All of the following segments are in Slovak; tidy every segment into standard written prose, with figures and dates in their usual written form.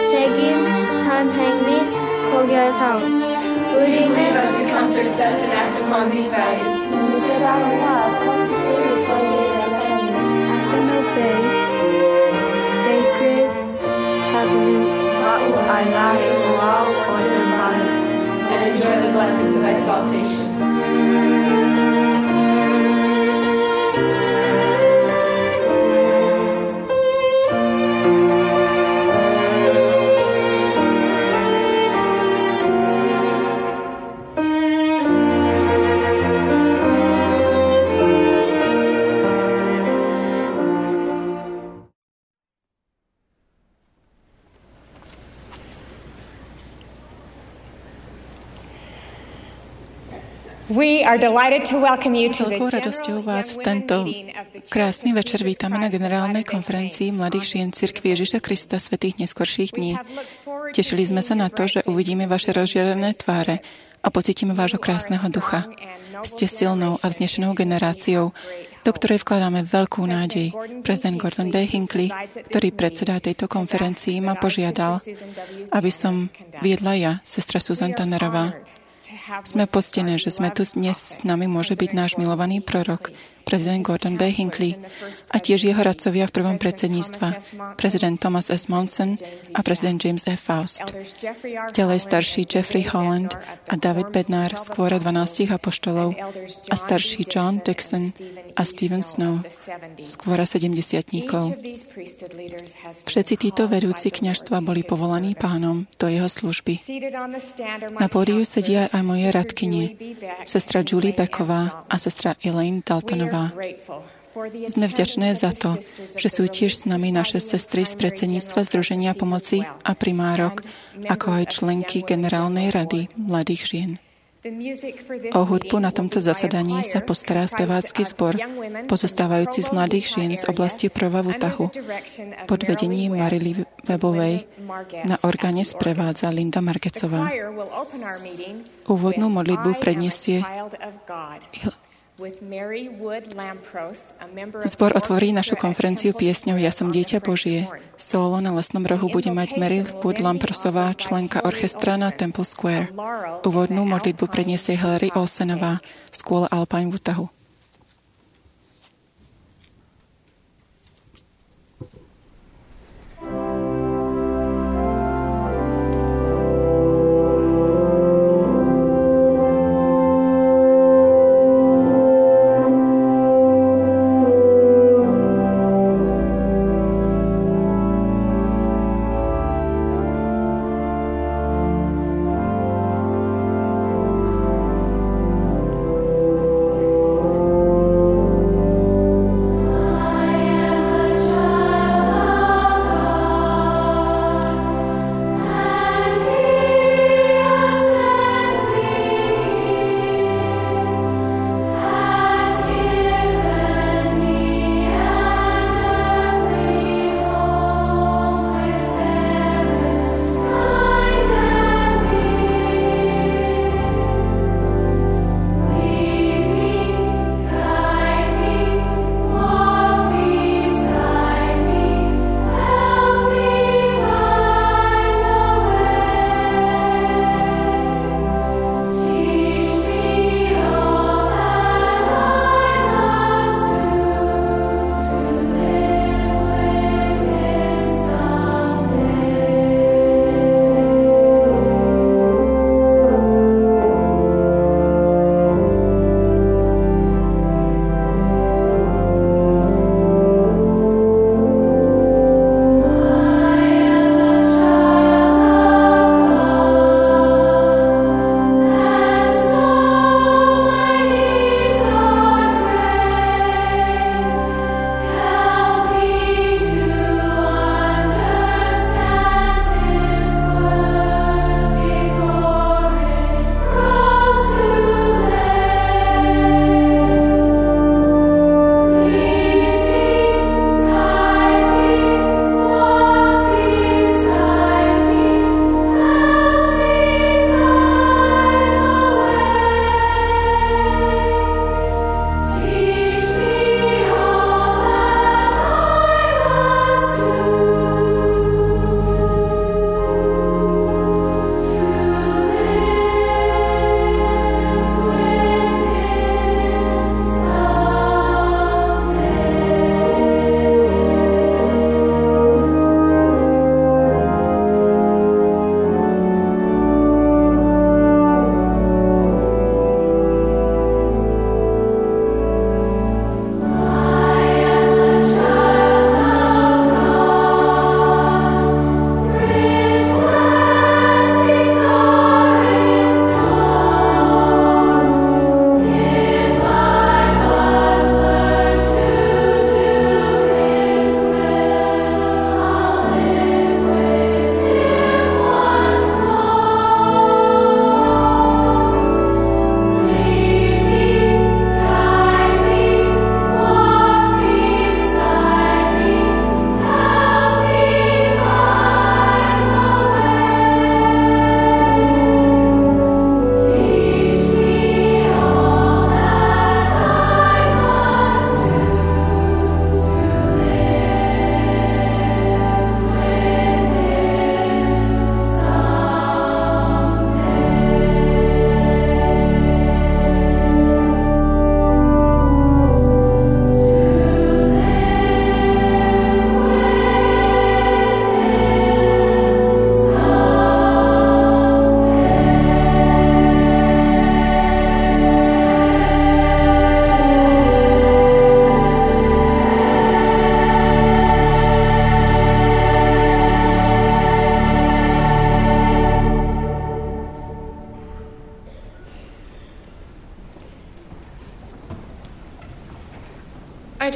책임, 산행및 고결성. 우리는 as we come to accept and act upon these values. And obey sacred covenants. And enjoy the blessings of exaltation. S veľkou radosťou vás v tento krásny večer vítame na generálnej konferencii Mladých žien Cirkvi Ježiša Krista svätých neskorších dní. Tešili sme sa na to, že uvidíme vaše rozžiarené tváre a pocítime vášho krásneho ducha. Ste silnou a vznešenou generáciou, do ktorej vkladáme veľkú nádej. Prezident Gordon B. Hinckley, ktorý predsedá tejto konferencii, ma požiadal, aby som viedla ja, sestra Susan Tannerová. Sme poctené, že sme tu dnes s nami môže byť náš milovaný prorok, prezident Gordon B. Hinckley a tiež jeho radcovia v prvom predsedníctva, prezident Thomas S. Monson a prezident James F. Faust. Ďalej starší Jeffrey Holland a David Bednar z kvôra 12 apoštolov a starší John Dixon a Stephen Snow z kvôra 70-tníkov. Všetci títo vedúci kňažstva boli povolaní Pánom do jeho služby. Na pódiu sedia aj moje radkynie, sestra Julie Becková a sestra Elaine Daltonová. Sme vďačné za to, že sú tiež s nami naše sestry z predsedníctva Združenia pomoci a primárok, ako aj členky Generálnej rady mladých žien. O hudbu na tomto zasadaní sa postará spevácky zbor, pozostávajúci z mladých žien z oblasti Prova v Utahu, pod vedením Marily Webovej. Na orgáne sprevádza Linda Margecová. Úvodnú modlitbu predniesie Zbor otvorí našu konferenciu piesňou Ja som dieťa Božie. Solo na lesnom rohu bude mať Mary Wood Lamprosová, členka orchestra na Temple Square. Úvodnú modlitbu predniesie Hillary Olsenová, School Alpine v Utahu.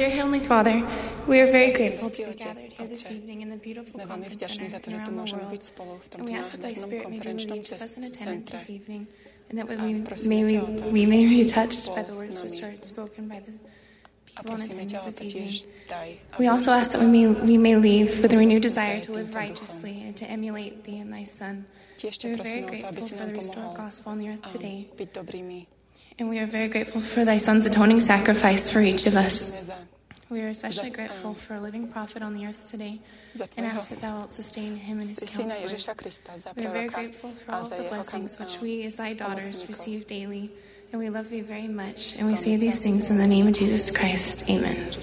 dear Heavenly Father, we are very grateful to be gathered here this evening in the beautiful conference center and around the world. And we ask that Thy Spirit may be relieved to us in attendance this evening, and that we may be touched by the words which are spoken by the people in attendance this evening. We also ask that we may leave with a renewed desire to live righteously and to emulate Thee and Thy Son. We are very grateful for the restored gospel on the earth today. And we are very grateful for Thy Son's atoning sacrifice for each of us. We are especially grateful for a living prophet on the earth today and ask that Thou wilt sustain him and his counselors. We are very grateful for all of the blessings which we as Thy daughters receive daily. And we love Thee very much. And we say these things in the name of Jesus Christ. Amen.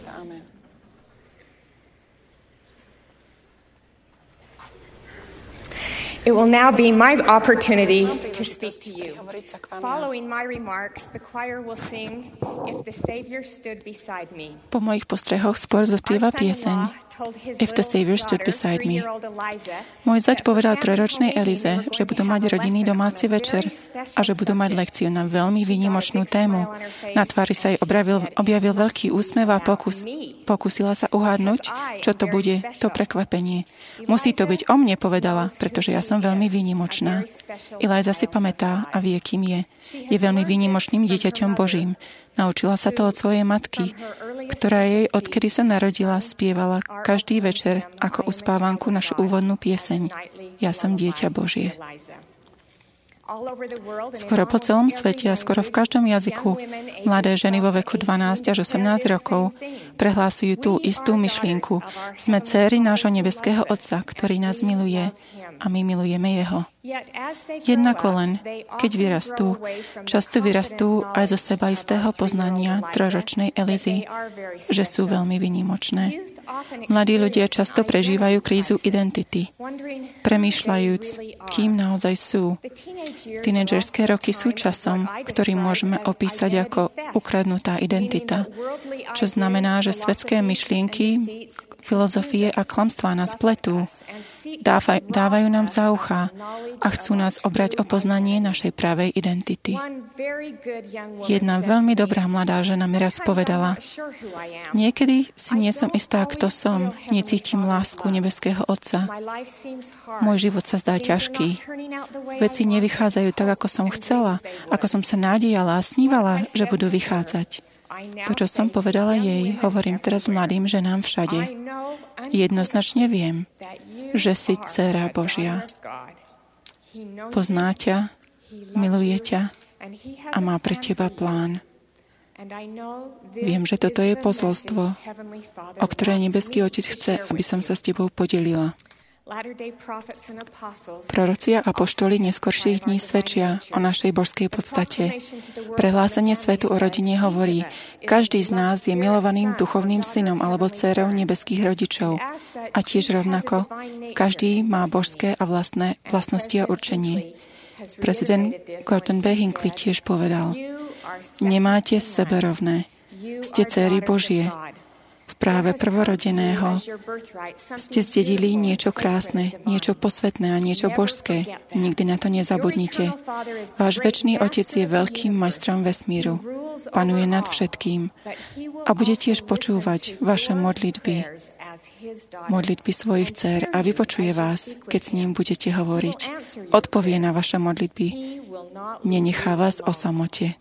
It will now be my opportunity to speak to you. Following my remarks, the choir will sing If the Savior Stood Beside Me. Po mojich postrehoch spor zaspieva pieseň If the Savior Stood Beside Me. Môj zať povedal 3-ročnej Elize, že budú mať rodinný domáci večer a že budú mať lekciu na veľmi výnimočnú tému. Na tvári sa jej objavil veľký úsmev a pokúsila sa uhádnuť, čo to bude, to prekvapenie. Musí to byť o mne, povedala, pretože ja som veľmi výnimočná. Eliza si pamätá a vie, kým je. Je veľmi výnimočným dieťaťom Božím. Naučila sa to od svojej matky, ktorá jej, odkedy sa narodila, spievala každý večer ako uspávanku našu úvodnú pieseň Ja som dieťa Božie. Skoro po celom svete a skoro v každom jazyku mladé ženy vo veku 12 až 18 rokov prehlásujú tú istú myšlienku. Sme dcéry nášho nebeského Otca, ktorý nás miluje a my milujeme Jeho. Jednako len, keď vyrastú, často vyrastú aj zo seba istého poznania 3-ročnej Elizy, že sú veľmi výnimočné. Mladí ľudia často prežívajú krízu identity, premýšľajúc, kým naozaj sú. Tínedžerské roky sú časom, ktorý môžeme opísať ako ukradnutá identita, čo znamená, že svetské myšlienky, filozofie a klamstvá nás pletú, dávajú nám za ucha a chcú nás obrať o poznanie našej pravej identity. Jedna veľmi dobrá mladá žena mi raz povedala, niekedy si nie som istá, kto som, necítim lásku nebeského Otca. Môj život sa zdá ťažký. Veci nevychádzajú tak, ako som chcela, ako som sa nádejala a snívala, že budú vychádzať. To, čo som povedala jej, hovorím teraz mladým ženám všade. Jednoznačne viem, že si dcéra Božia. Pozná ťa, miluje ťa a má pre teba plán. Viem, že toto je posolstvo, o ktoré nebeský Otec chce, aby som sa s tebou podelila. Proroci a apoštoli neskorších dní svedčia o našej božskej podstate. Prehlásenie svetu o rodine hovorí, každý z nás je milovaným duchovným synom alebo dcérou nebeských rodičov. A tiež rovnako, každý má božské a vlastné vlastnosti a určenie. Prezident Gordon B. Hinckley tiež povedal, nemáte sebe rovné, ste dcéry Božie. V práve prvorodeného ste zdedili niečo krásne, niečo posvetné a niečo božské. Nikdy na to nezabudnite. Váš večný Otec je veľkým majstrom vesmíru. Panuje nad všetkým. A bude tiež počúvať vaše modlitby svojich dcér a vypočuje vás, keď s ním budete hovoriť. Odpovie na vaše modlitby. Nenechá vás o samote.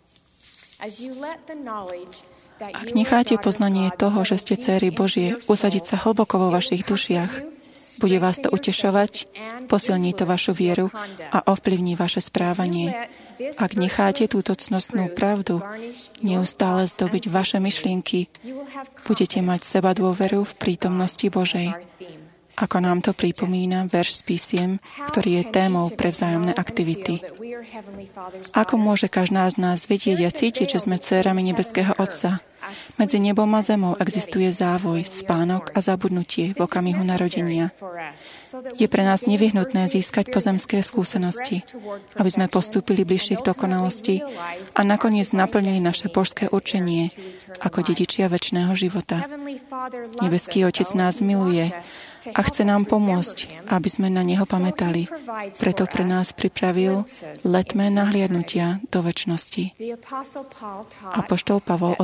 Ak necháte poznanie toho, že ste dcéry Božie, usadiť sa hlboko vo vašich dušiach, bude vás to utešovať, posilní to vašu vieru a ovplyvní vaše správanie. Ak necháte túto cnostnú pravdu neustále zdobiť vaše myšlienky, budete mať seba dôveru v prítomnosti Božej. Ako nám to pripomína verš z písiem, ktorý je témou pre vzájomné aktivity. Ako môže každá z nás vedieť a cítiť, že sme dcérami nebeského Otca? Medzi nebom a zemou existuje závoj, spánok a zabudnutie v okamihu narodenia. Je pre nás nevyhnutné získať pozemské skúsenosti, aby sme postúpili bližšie k dokonalosti a nakoniec naplnili naše božské určenie ako dedičia večného života. Nebeský Otec nás miluje a chce nám pomôcť, aby sme na Neho pamätali. Preto pre nás pripravil letmé nahliadnutia do večnosti. Apoštol Pavol o tom učil.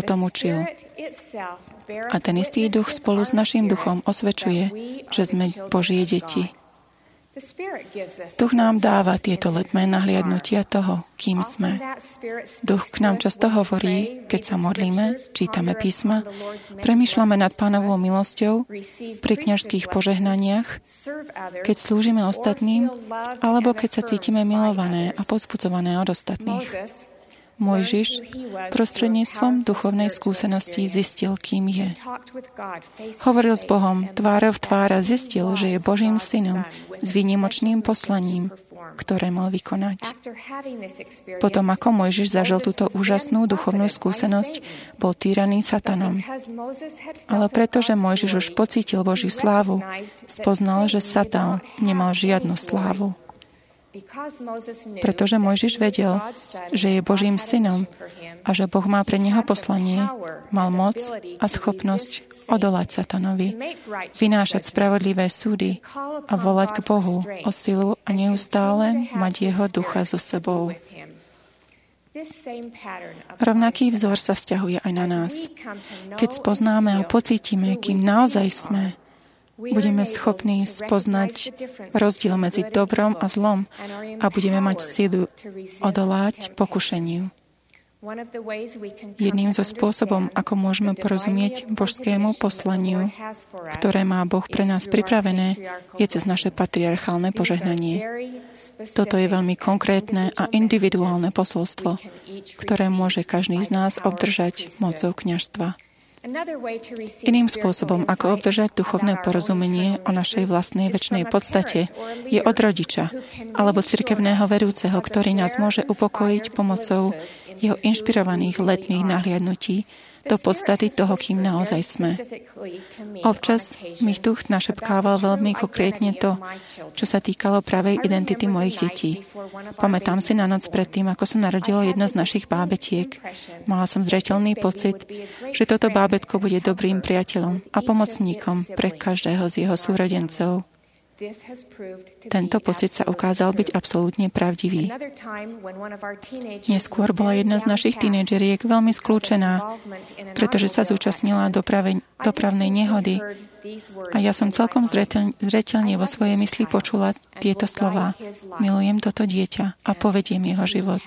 zažil. A ten istý duch spolu s našim duchom osvedčuje, že sme Božie deti. Duch nám dáva tieto letmé nahliadnutia toho, kým sme. Duch k nám často hovorí, keď sa modlíme, čítame písma, premýšľame nad Pánovou milosťou, pri kňažských požehnaniach, keď slúžime ostatným, alebo keď sa cítime milované a povzbudzované od ostatných. Mojžiš prostredníctvom duchovnej skúsenosti zistil, kým je. Hovoril s Bohom, tvárou v tvára zistil, že je Božím synom s výnimočným poslaním, ktoré mal vykonať. Potom, ako Mojžiš zažil túto úžasnú duchovnú skúsenosť, bol týraný satanom. Ale pretože Mojžiš už pocítil Božiu slávu, spoznal, že Satan nemal žiadnu slávu. Pretože Mojžiš vedel, že je Božím synom a že Boh má pre neho poslanie, mal moc a schopnosť odolať satanovi, vynášať spravodlivé súdy a volať k Bohu o silu a neustále mať jeho ducha so sebou. Rovnaký vzor sa vzťahuje aj na nás. Keď spoznáme a pocítime, kým naozaj sme, budeme schopní spoznať rozdiel medzi dobrom a zlom a budeme mať silu odolať pokušeniu. Jedným zo spôsobom, ako môžeme porozumieť božskému poslaniu, ktoré má Boh pre nás pripravené, je cez naše patriarchálne požehnanie. Toto je veľmi konkrétne a individuálne posolstvo, ktoré môže každý z nás obdržať mocou kňazstva. Iným spôsobom, ako obdržať duchovné porozumenie o našej vlastnej večnej podstate, je od rodiča alebo cirkevného vedúceho, ktorý nás môže upokojiť pomocou jeho inšpirovaných letných nahliadnutí do podstaty toho, kým naozaj sme. Občas mi duch našepkával veľmi konkrétne to, čo sa týkalo pravej identity mojich detí. Pamätám si na noc predtým, ako sa narodilo jedno z našich bábetiek. Mala som zreteľný pocit, že toto bábätko bude dobrým priateľom a pomocníkom pre každého z jeho súrodencov. Tento pocit sa ukázal byť absolútne pravdivý. Neskôr bola jedna z našich tínedžeriek veľmi skľúčená, pretože sa zúčastnila dopravnej nehody a ja som celkom zreteľne vo svojej mysli počula tieto slová: milujem toto dieťa a povediem jeho život.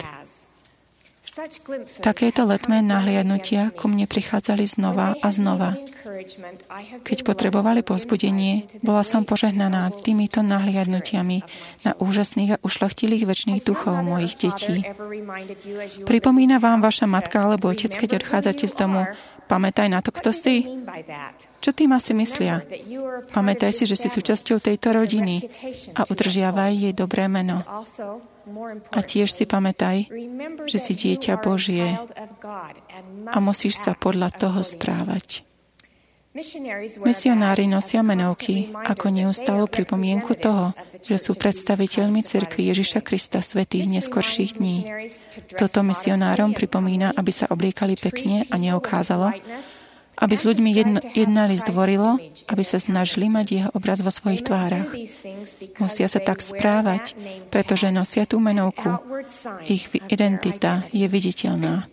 Takéto letmé nahliadnutia ku mne prichádzali znova a znova. Keď potrebovali povzbudenie, bola som požehnaná týmito nahliadnutiami na úžasných a ušľachtilých večných duchov mojich detí. Pripomína vám vaša matka alebo otec, keď odchádzate z domu: pamätaj na to, kto si? Čo tým asi myslia? Pamätaj si, že si súčasťou tejto rodiny a udržiavaj jej dobré meno. A tiež si pamätaj, že si dieťa Božie a musíš sa podľa toho správať. Misionári nosia menovky ako neustálu pripomienku toho, že sú predstaviteľmi cirkvi Ježiša Krista svätých neskorších dní. Toto misionárom pripomína, aby sa obliekali pekne a neukázalo, aby s ľuďmi jednali zdvorilo, aby sa snažili mať jeho obraz vo svojich tvárach. Musia sa tak správať, pretože nosia tú menovku. Ich identita je viditeľná.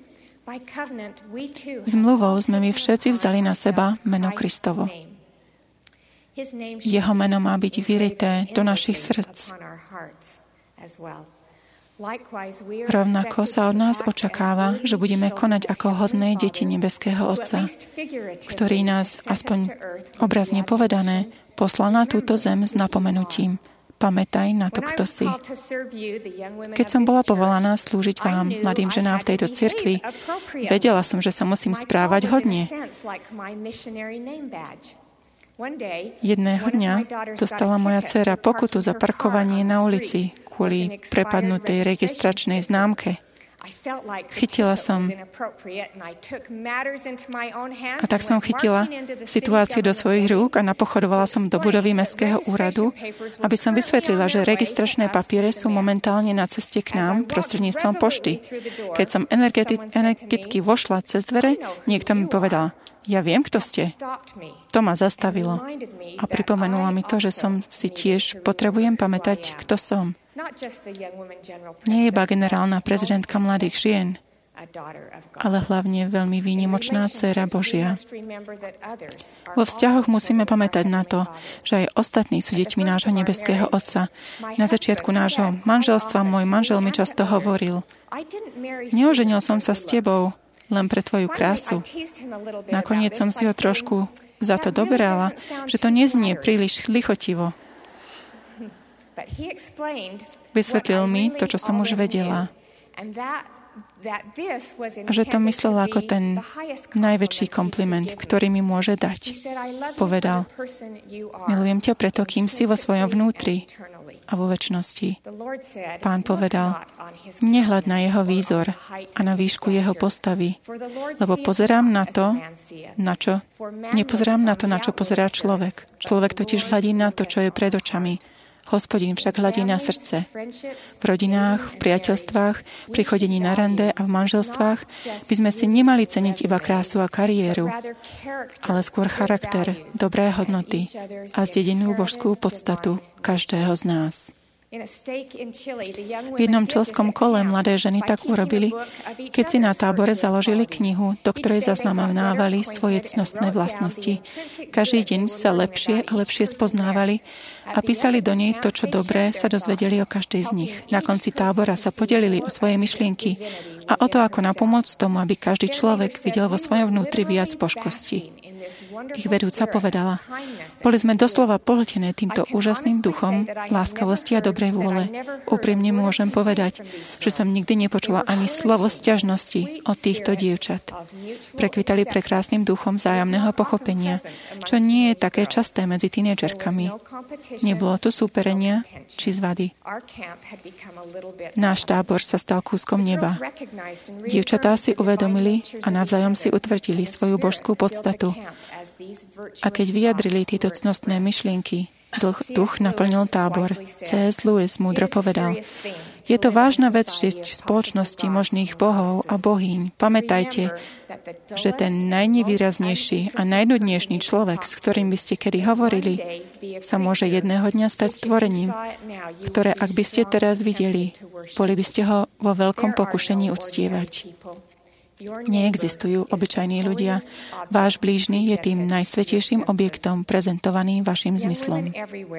Zmluvou sme my všetci vzali na seba meno Kristovo. Jeho meno má byť vyrité do našich srdc. Rovnako sa od nás očakáva, že budeme konať ako hodné deti nebeského Otca, ktorý nás, aspoň obrazne povedané, poslal na túto zem s napomenutím: pamätaj na to, kto si. Keď som bola povolaná slúžiť vám, mladým ženám v tejto cirkvi, vedela som, že sa musím správať hodne. Jedného dňa dostala moja dcéra pokutu za parkovanie na ulici kvôli prepadnutej registračnej známke. Chytila som a tak som chytila situáciu do svojich rúk a napochodovala som do budovy mestského úradu, aby som vysvetlila, že registračné papiere sú momentálne na ceste k nám prostredníctvom pošty. Keď som energeticky vošla cez dvere, niekto mi povedal: ja viem, kto ste. To ma zastavilo a pripomenulo mi to, že som si tiež potrebujem pamätať, kto som. Nie iba generálna prezidentka mladých žien, ale hlavne veľmi výnimočná dcéra Božia. Vo vzťahoch musíme pamätať na to, že aj ostatní sú deťmi nášho nebeského Otca. Na začiatku nášho manželstva môj manžel mi často hovoril: neoženil som sa s tebou len pre tvoju krásu. Nakoniec som si ho trošku za to doberala, že to neznie príliš lichotivo. Vysvetlil mi to, čo som už vedela. Že to myslel ako ten najväčší kompliment, ktorý mi môže dať. Povedal: milujem ťa preto, kým si vo svojom vnútri a vo večnosti. Pán povedal: nehľad na jeho výzor a na výšku jeho postavy, lebo nepozerám na to, na čo pozerá človek. Človek totiž hľadí na to, čo je pred očami. Hospodin však hľadí na srdce. V rodinách, v priateľstvách, pri chodení na rande a v manželstvách by sme si nemali ceniť iba krásu a kariéru, ale skôr charakter, dobré hodnoty a zdedenú božskú podstatu každého z nás. V jednom čilskom kole mladé ženy tak urobili, keď si na tábore založili knihu, do ktorej zaznamenávali svoje cnostné vlastnosti. Každý deň sa lepšie a lepšie spoznávali a písali do nej to, čo dobré sa dozvedeli o každej z nich. Na konci tábora sa podelili o svoje myšlienky a o to, ako napomôcť tomu, aby každý človek videl vo svojom vnútri viac božkosti. Ich vedúca povedala: boli sme doslova pohltené týmto úžasným duchom láskavosti a dobrej vôle. Úprimne môžem povedať, že som nikdy nepočula ani slovo sťažnosti od týchto dievčat. Prekvitali prekrásnym duchom vzájomného pochopenia, čo nie je také časté medzi tínedžerkami. Nebolo tu súperenia či zvady. Náš tábor sa stal kúskom neba. Dievčatá si uvedomili a navzájom si utvrdili svoju božskú podstatu. A keď vyjadrili tieto cnostné myšlienky, duch naplnil tábor. C.S. Lewis múdro povedal: je to vážna vec žiť v spoločnosti možných bohov a bohýň. Pamätajte, že ten najnevýraznejší a najnudnejší človek, s ktorým by ste kedy hovorili, sa môže jedného dňa stať stvorením, ktoré, ak by ste teraz videli, boli by ste ho vo veľkom pokušení uctievať. Neexistujú obyčajní ľudia. Váš blížny je tým najsvätejším objektom prezentovaným vašim zmyslom.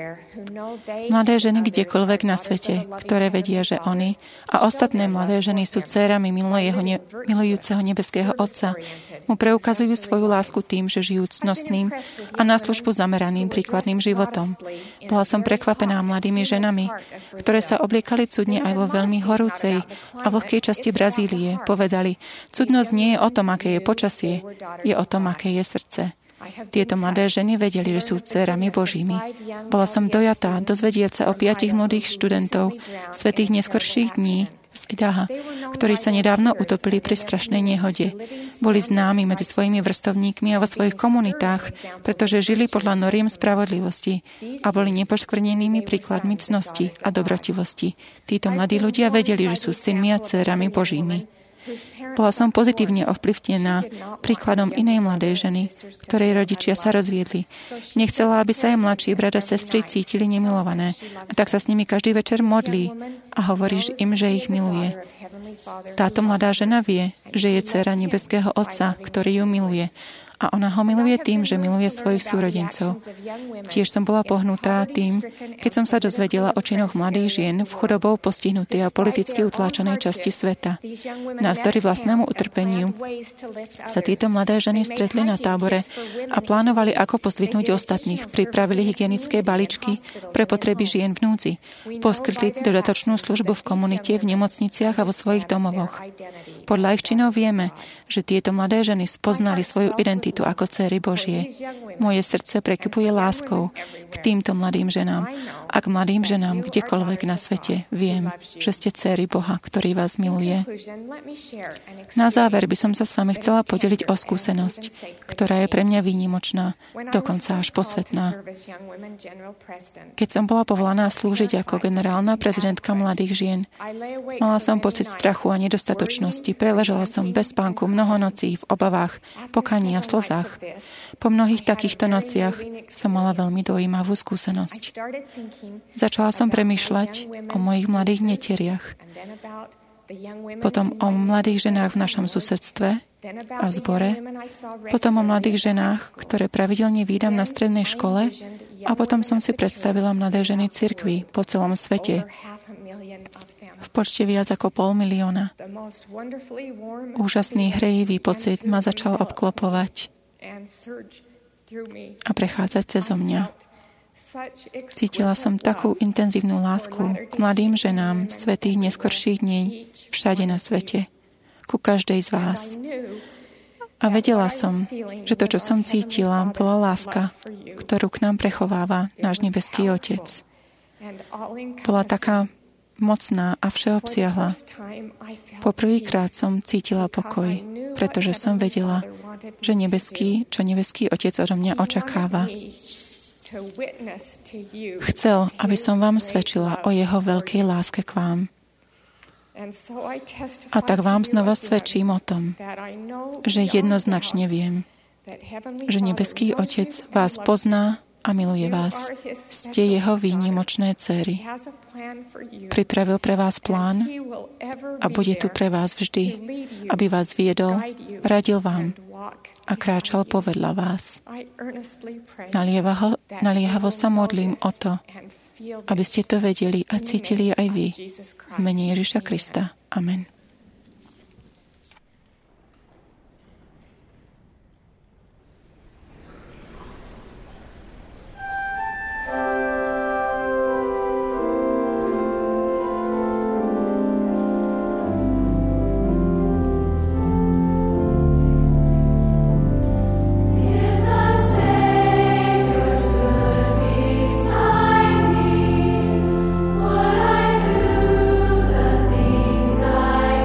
Mladé ženy kdekoľvek na svete, ktoré vedia, že oni a ostatné mladé ženy sú dcérami milujúceho nebeského Otca, mu preukazujú svoju lásku tým, že žijú cnostným a na službu zameraným príkladným životom. Bola som prekvapená mladými ženami, ktoré sa obliekali cudne aj vo veľmi horúcej a vlhkej časti Brazílie. Povedali: cudnosť nie je o tom, aké je počasie, je o tom, aké je srdce. Tieto mladé ženy vedeli, že sú dcérami Božími. Bola som dojatá dozvedieť sa o 5 mladých študentov svätých neskorších dní z Idaha, ktorí sa nedávno utopili pri strašnej nehode. Boli známi medzi svojimi vrstovníkmi a vo svojich komunitách, pretože žili podľa noriem spravodlivosti a boli nepoškvrnenými príkladmi cnosti a dobrotivosti. Títo mladí ľudia vedeli, že sú synmi a dcérami Božími. Bola som pozitívne ovplyvnená príkladom inej mladej ženy, ktorej rodičia sa rozviedli. Nechcela, aby sa jej mladší brat a sestry cítili nemilované, a tak sa s nimi každý večer modlí a hovorí im, že ich miluje. Táto mladá žena vie, že je dcéra nebeského Otca, ktorý ju miluje. A ona ho miluje tým, že miluje svojich súrodencov. Tiež som bola pohnutá tým, keď som sa dozvedela o činoch mladých žien v chudobou postihnutej a politicky utláčanej časti sveta. Navzdory vlastnému utrpeniu sa tieto mladé ženy stretli na tábore a plánovali, ako pozdvihnúť ostatných. Pripravili hygienické balíčky pre potreby žien v núdzi. Poskytli dodatočnú službu v komunite, v nemocniciach a vo svojich domovoch. Podľa ich činov vieme, že tieto mladé ženy spoznali svoju identitu ako dcéry Božie. Moje srdce prekypuje láskou k týmto mladým ženám a k mladým ženám kdekoľvek na svete. Viem, že ste dcéry Boha, ktorý vás miluje. Na záver by som sa s vami chcela podeliť o skúsenosť, ktorá je pre mňa výnimočná, dokonca až posvetná. Keď som bola povolaná slúžiť ako generálna prezidentka mladých žien, mala som pocit strachu a nedostatočnosti. Preležala som bez spánku mnoho nocí v obavách, pokaní a v slzách. Po mnohých takýchto nociach som mala veľmi dojímavú skúsenosť. Začala som premýšľať o mojich mladých neteriach potom o mladých ženách v našom susedstve a v zbore, potom o mladých ženách, ktoré pravidelne vídam na strednej škole, a potom som si predstavila mladé ženy cirkvi po celom svete v počte viac ako 500,000. Úžasný hrejivý pocit ma začal obklopovať a prechádzať cezo mňa. Cítila som takú intenzívnu lásku k mladým ženám svätých neskorších dní všade na svete, ku každej z vás. A vedela som, že to, čo som cítila, bola láska, ktorú k nám prechováva náš nebeský Otec. Bola taká mocná a všeobsiahla. Poprvýkrát som cítila pokoj, pretože som vedela, čo nebeský Otec odo mňa očakáva. Chcel, aby som vám svedčila o jeho veľkej láske k vám. A tak vám znova svedčím o tom, že jednoznačne viem, že nebeský Otec vás pozná a miluje vás. Ste jeho výnimočné dcéry. Pripravil pre vás plán a bude tu pre vás vždy, aby vás viedol, radil vám a kráčal povedľa vás. Naliehavo sa modlím o to, aby ste to vedeli a cítili aj vy. V mene Ježiša Krista. Amen. I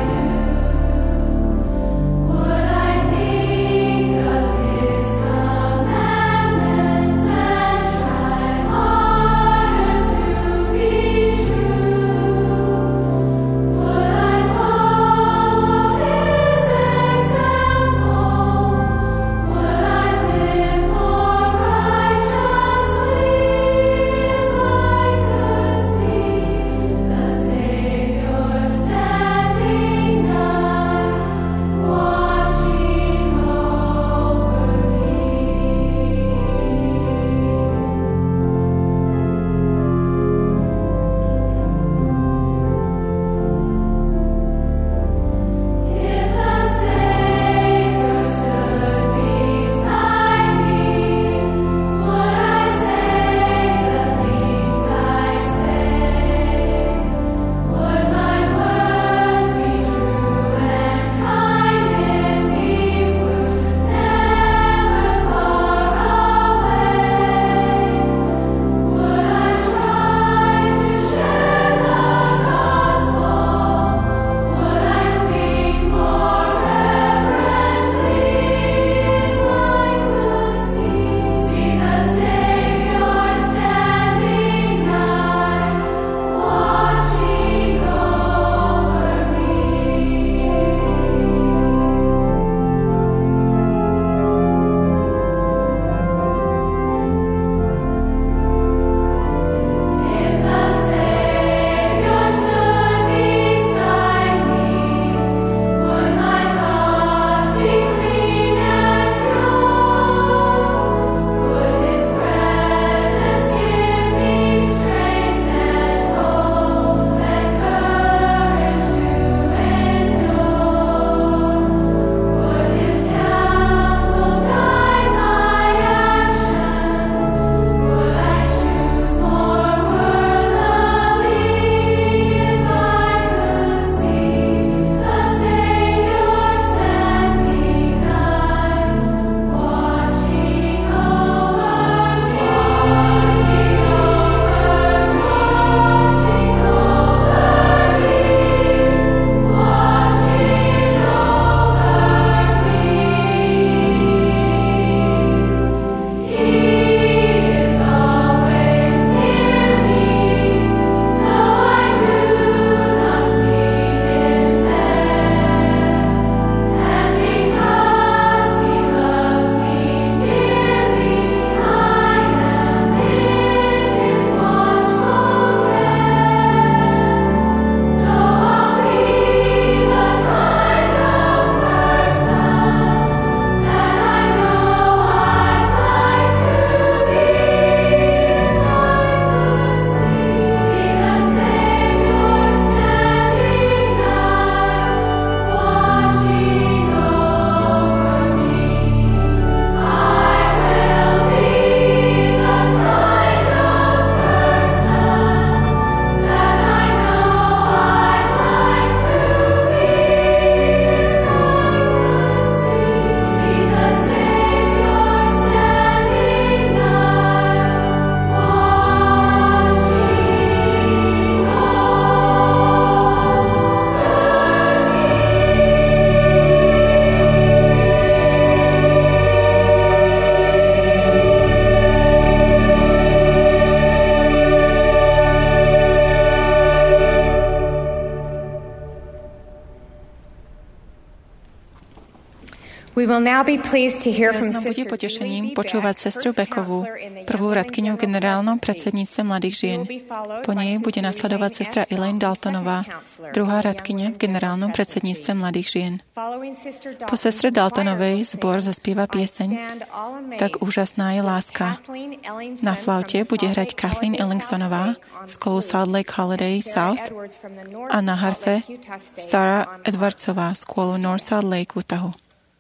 Teraz nám bude potešením počúvať sestru Beckovú, prvú radkyňu v generálnom predsedníctve mladých žien. Po nej bude nasledovať sestra Elaine Daltonová, druhá radkyňa v generálnom predsedníctve mladých žien. Po sestre Daltonovej zbor zaspieva pieseň Tak úžasná je láska. Na flaute bude hrať Kathleen Ellingsonová z kolu Salt Lake Holiday South a na harfe Sarah Edwardsová z kolu North Salt Lake v Utahu.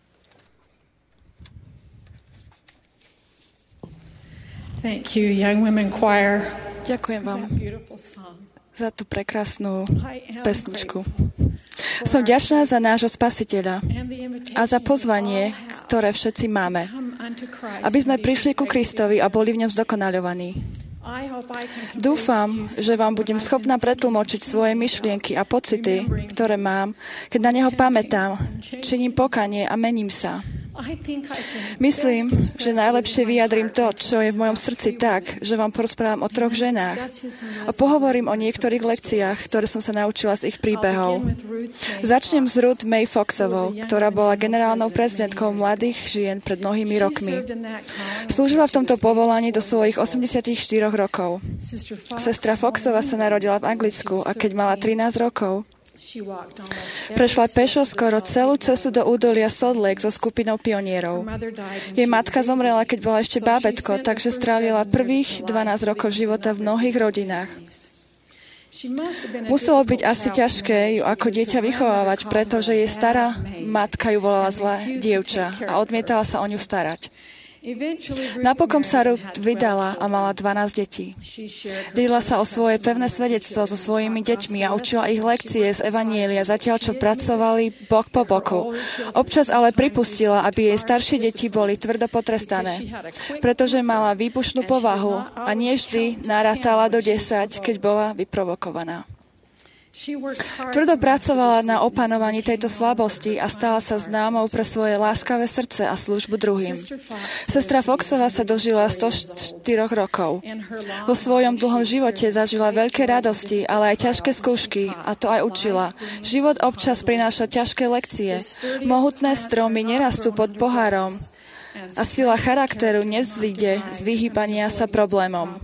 Thank you, Young Women Choir. Ďakujem vám za tú prekrásnu pesničku. Som vďačná za nášho Spasiteľa a za pozvanie, ktoré všetci máme, aby sme prišli ku Kristovi a boli v ňom zdokonaľovaní. Dúfam, že vám budem schopná pretlmočiť svoje myšlienky a pocity, ktoré mám, keď na neho pamätám, činím pokanie a mením sa. Myslím, že najlepšie vyjadrím to, čo je v mojom srdci tak, že vám porozprávam o 3 ženách a pohovorím o niektorých lekciách, ktoré som sa naučila z ich príbehov. Začnem s Ruth May Foxovou, ktorá bola generálnou prezidentkou mladých žien pred mnohými rokmi. Slúžila v tomto povolaní do svojich 84 rokov. Sestra Foxova sa narodila v Anglicku a keď mala 13 rokov, prešla pešo skoro celú cestu do údolia Salt Lake so skupinou pionierov. Jej matka zomrela, keď bola ešte bábätko, takže strávila prvých 12 rokov života v mnohých rodinách. Muselo byť asi ťažké ju ako dieťa vychovávať, pretože jej stará matka ju volala zlé dievča a odmietala sa o ňu starať. Napokon sa Ruth vydala a mala 12 detí. Delila sa o svoje pevné svedectvo so svojimi deťmi a učila ich lekcie z Evanielia, zatiaľ čo pracovali bok po boku. Občas ale pripustila, aby jej staršie deti boli tvrdo potrestané, pretože mala výbušnú povahu a nie vždy narátala do 10, keď bola vyprovokovaná. Tvrdo pracovala na opanovaní tejto slabosti a stala sa známou pre svoje láskavé srdce a službu druhým. Sestra Foxová sa dožila 104 rokov. Vo svojom dlhom živote zažila veľké radosti, ale aj ťažké skúšky, a to aj učila. Život občas prináša ťažké lekcie. Mohutné stromy nerastú pod pohárom a sila charakteru nevzíde z vyhýbania sa problémom.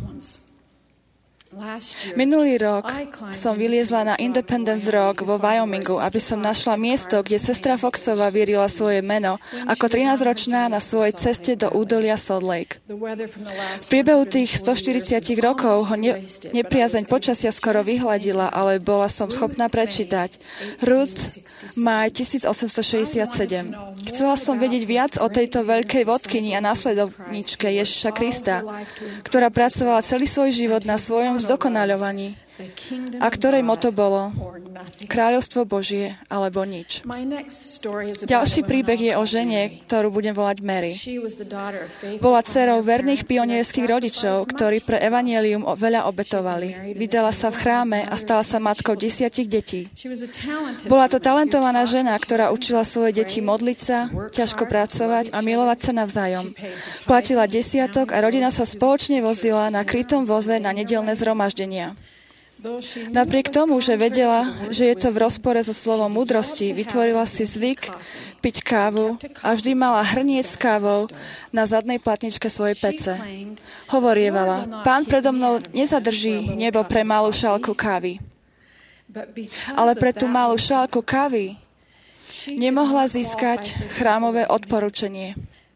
Minulý rok som vyliezla na Independence Rock vo Wyomingu, aby som našla miesto, kde sestra Foxová vyrila svoje meno ako 13-ročná na svojej ceste do údolia Salt Lake. V priebehu tých 140 rokov ho nepriazeň počasia skoro vyhladila, ale bola som schopná prečítať. Ruth May 1867. Chcela som vedieť viac o tejto veľkej vodkyni a následovníčke Ježiša Krista, ktorá pracovala celý svoj život na svojom zdokonaľovaní a ktorej moto bolo Kráľovstvo Božie alebo nič. Ďalší príbeh je o žene, ktorú budem volať Mary. Bola dcerou verných pionierských rodičov, ktorí pre evanjelium veľa obetovali. Vydala sa v chráme a stala sa matkou 10 detí. Bola to talentovaná žena, ktorá učila svoje deti modliť sa, ťažko pracovať a milovať sa navzájom. Platila desiatok a rodina sa spoločne vozila na krytom voze na nedeľné zhromaždenia. Napriek tomu, že vedela, že je to v rozpore so slovom múdrosti, vytvorila si zvyk piť kávu a vždy mala hrniec s kávou na zadnej platničke svojej pece. Hovorievala, Pán predo mnou nezadrží nebo pre malú šálku kávy. Ale pre tú malú šálku kávy nemohla získať chrámové odporúčanie.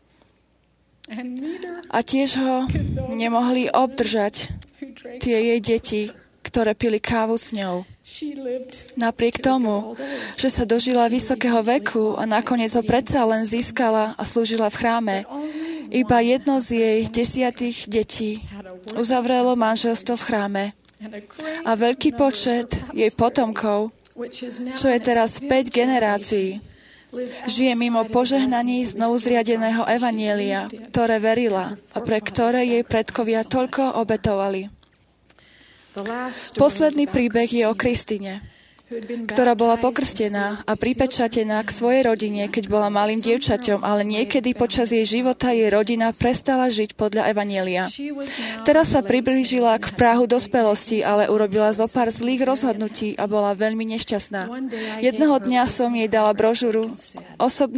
A tiež ho nemohli obdržať tie jej deti, ktoré pili kávu s ňou. Napriek tomu, že sa dožila vysokého veku a nakoniec ho predsa len získala a slúžila v chráme, iba jedno z jej 10 detí uzavrelo manželstvo v chráme a veľký počet jej potomkov, čo je teraz 5 generácií, žije mimo požehnaní znovu zriadeného evanjelia, ktoré verila a pre ktoré jej predkovia toľko obetovali. Posledný príbeh je o Kristine, ktorá bola pokrstená a pripečatená k svojej rodine, keď bola malým dievčaťom, ale niekedy počas jej života jej rodina prestala žiť podľa evanjelia. Teraz sa priblížila k prahu dospelosti, ale urobila zopár zlých rozhodnutí a bola veľmi nešťastná. Jedného dňa som jej dala brožúru, osobný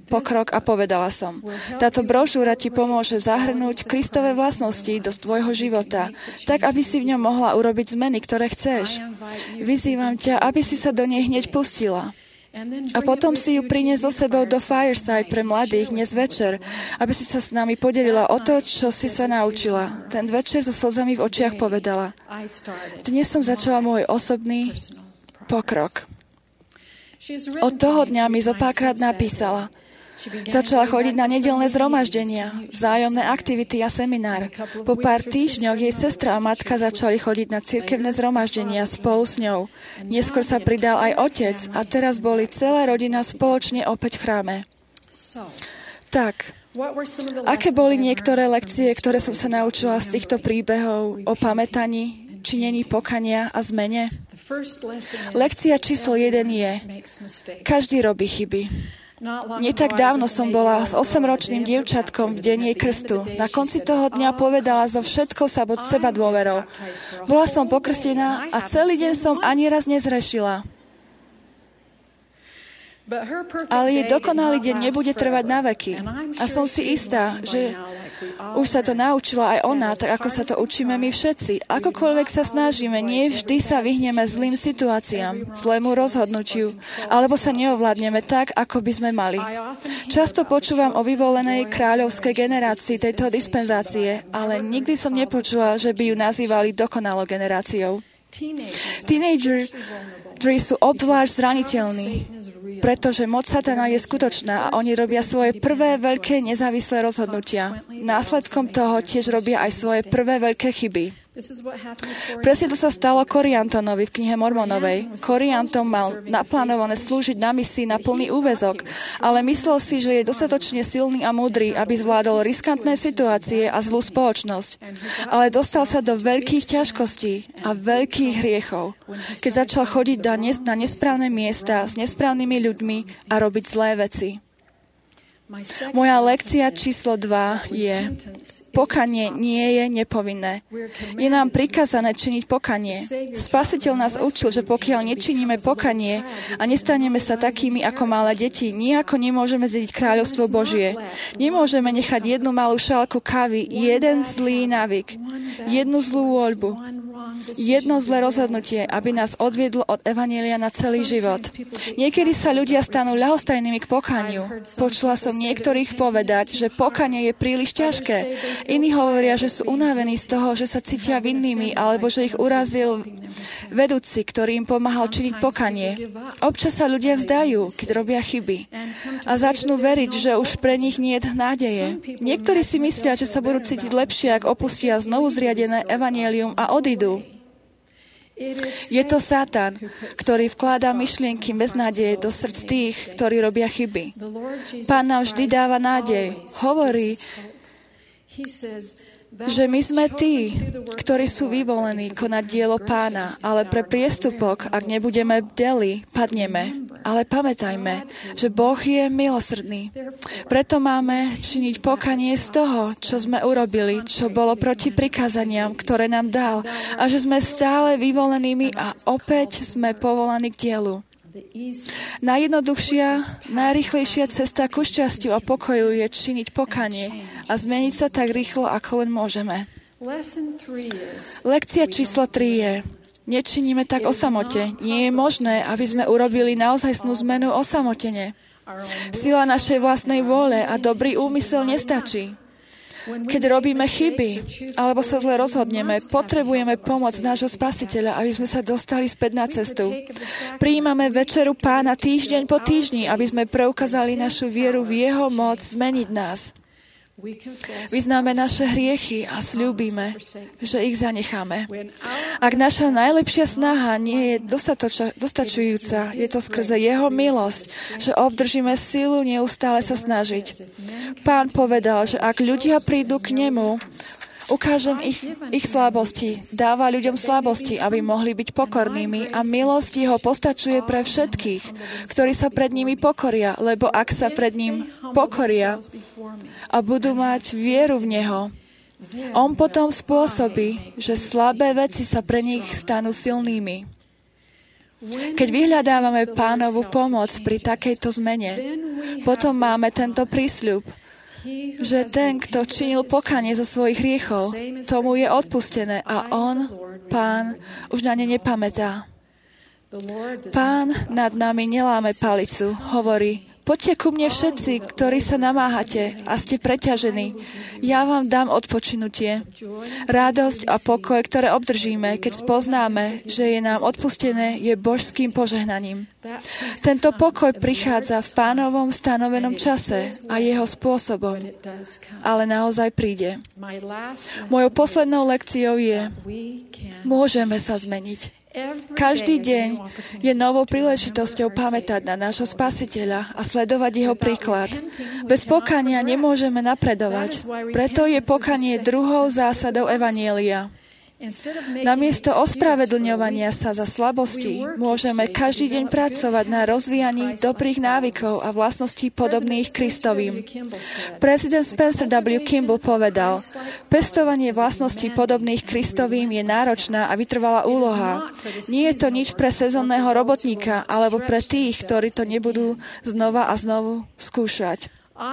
Pokrok a povedala som. Táto brožúra ti pomôže zahrnúť Kristove vlastnosti do tvojho života, tak, aby si v ňom mohla urobiť zmeny, ktoré chceš. Vyzývam ťa, aby si sa do nej hneď pustila. A potom si ju priniesť so sebou do Fireside pre mladých dnes večer, aby si sa s nami podelila o to, čo si sa naučila. Ten večer so slzami v očiach povedala. Dnes som začala môj osobný pokrok. Od toho dňa mi zopárkrát napísala. Začala chodiť na nedeľné zhromaždenia, vzájomné aktivity a seminár. Po pár týždňoch jej sestra a matka začali chodiť na cirkevné zhromaždenia spolu s ňou. Neskôr sa pridal aj otec a teraz boli celá rodina spoločne opäť v chráme. Tak, aké boli niektoré lekcie, ktoré som sa naučila z týchto príbehov o pamätaní, činení pokania a zmene? Lekcia číslo 1 je: každý robí chyby. Nie tak dávno som bola s 8-ročným dievčatkom v deň jej krstu. Na konci toho dňa povedala so všetkou seba dôverou. Bola som pokrstená a celý deň som ani raz nezrešila. Ale jej dokonalý deň nebude trvať na veky. A som si istá, že už sa to naučila aj ona, tak ako sa to učíme my všetci. Akokoľvek sa snažíme, nie vždy sa vyhneme zlým situáciám, zlému rozhodnutiu, alebo sa neovládneme tak, ako by sme mali. Často počúvam o vyvolenej kráľovskej generácii tejto dispenzácie, ale nikdy som nepočula, že by ju nazývali dokonalou generáciou. Teenageri sú obzvlášť zraniteľní, pretože moc satana je skutočná a oni robia svoje prvé veľké nezávislé rozhodnutia. Následkom toho tiež robia aj svoje prvé veľké chyby. Presne to sa stalo Koriantonovi v knihe Mormonovej. Korianton mal naplánované slúžiť na misii na plný úväzok, ale myslel si, že je dostatočne silný a múdry, aby zvládol riskantné situácie a zlú spoločnosť. Ale dostal sa do veľkých ťažkostí a veľkých hriechov, keď začal chodiť na nesprávne miesta s nesprávnymi ľuďmi a robiť zlé veci. Moja lekcia číslo 2 je: pokanie nie je nepovinné. Je nám prikázané činiť pokanie. Spasiteľ nás učil, že pokiaľ nečiníme pokanie a nestaneme sa takými ako malé deti, nijako nemôžeme zdediť kráľovstvo Božie. Nemôžeme nechať jednu malú šálku kávy, jeden zlý návyk, jednu zlú voľbu, jedno zlé rozhodnutie, aby nás odviedlo od evanjelia na celý život. Niekedy sa ľudia stanú ľahostajnými k pokaniu. Počula som niektorých povedať, že pokanie je príliš ťažké. Iní hovoria, že sú unavení z toho, že sa cítia vinnými, alebo že ich urazil vedúci, ktorý im pomáhal činiť pokanie. Občas sa ľudia vzdajú, keď robia chyby a začnú veriť, že už pre nich nie je nádeje. Niektorí si myslia, že sa budú cítiť lepšie, ak opustia znovu zriadené evanjelium a odídu. Je to Satan, ktorý vkladá myšlienky beznádeje do srdc tých, ktorí robia chyby. Pán nám vždy dáva nádej. Hovorí, že my sme tí, ktorí sú vyvolení konať dielo Pána, ale pre priestupok, ak nebudeme bdeli, padneme. Ale pamätajme, že Boh je milosrdný. Preto máme činiť pokanie z toho, čo sme urobili, čo bolo proti prikázaniam, ktoré nám dal, a že sme stále vyvolenými a opäť sme povolaní k dielu. Najjednoduchšia, najrýchlejšia cesta ku šťastiu a pokoju je činiť pokanie a zmeniť sa tak rýchlo, ako len môžeme. Lekcia číslo 3 je: nečiníme tak o samote. Nie je možné, aby sme urobili naozajstnú zmenu osamotene. Sila našej vlastnej vôle a dobrý úmysel nestačí. Keď robíme chyby alebo sa zle rozhodneme, potrebujeme pomoc nášho Spasiteľa, aby sme sa dostali späť na cestu. Prijímame večeru Pána týždeň po týždni, aby sme preukázali našu vieru v Jeho moc zmeniť nás. Vyznáme naše hriechy a sľúbime, že ich zanecháme. Ak naša najlepšia snaha nie je dostačujúca, je to skrze Jeho milosť, že obdržíme silu neustále sa snažiť. Pán povedal, že ak ľudia prídu k Nemu, ukážem ich slabosti. Dáva ľuďom slabosti, aby mohli byť pokornými, a milosť Jeho postačuje pre všetkých, ktorí sa pred nimi pokoria, lebo ak sa pred ním pokoria a budú mať vieru v Neho, On potom spôsobí, že slabé veci sa pre nich stanú silnými. Keď vyhľadávame Pánovu pomoc pri takejto zmene, potom máme tento prísľub, že ten, kto činil pokánie zo svojich hriechov, tomu je odpustené a on, Pán, už na ne nepamätá. Pán nad nami neláme palicu, hovorí: poďte ku mne všetci, ktorí sa namáhate a ste preťažení. Ja vám dám odpočinutie. Radosť a pokoj, ktoré obdržíme, keď spoznáme, že je nám odpustené, je božským požehnaním. Tento pokoj prichádza v Pánovom stanovenom čase a jeho spôsobom, ale naozaj príde. Mojou poslednou lekciou je: môžeme sa zmeniť. Každý deň je novou príležitosťou pamätať na nášho Spasiteľa a sledovať jeho príklad. Bez pokánia nemôžeme napredovať. Preto je pokánie druhou zásadou evanjelia. Namiesto ospravedlňovania sa za slabosti môžeme každý deň pracovať na rozvíjaní dobrých návykov a vlastností podobných Kristovým. Prezident Spencer W. Kimball povedal: pestovanie vlastností podobných Kristovým je náročná a vytrvalá úloha. Nie je to nič pre sezónneho robotníka alebo pre tých, ktorí to nebudú znova a znovu skúšať.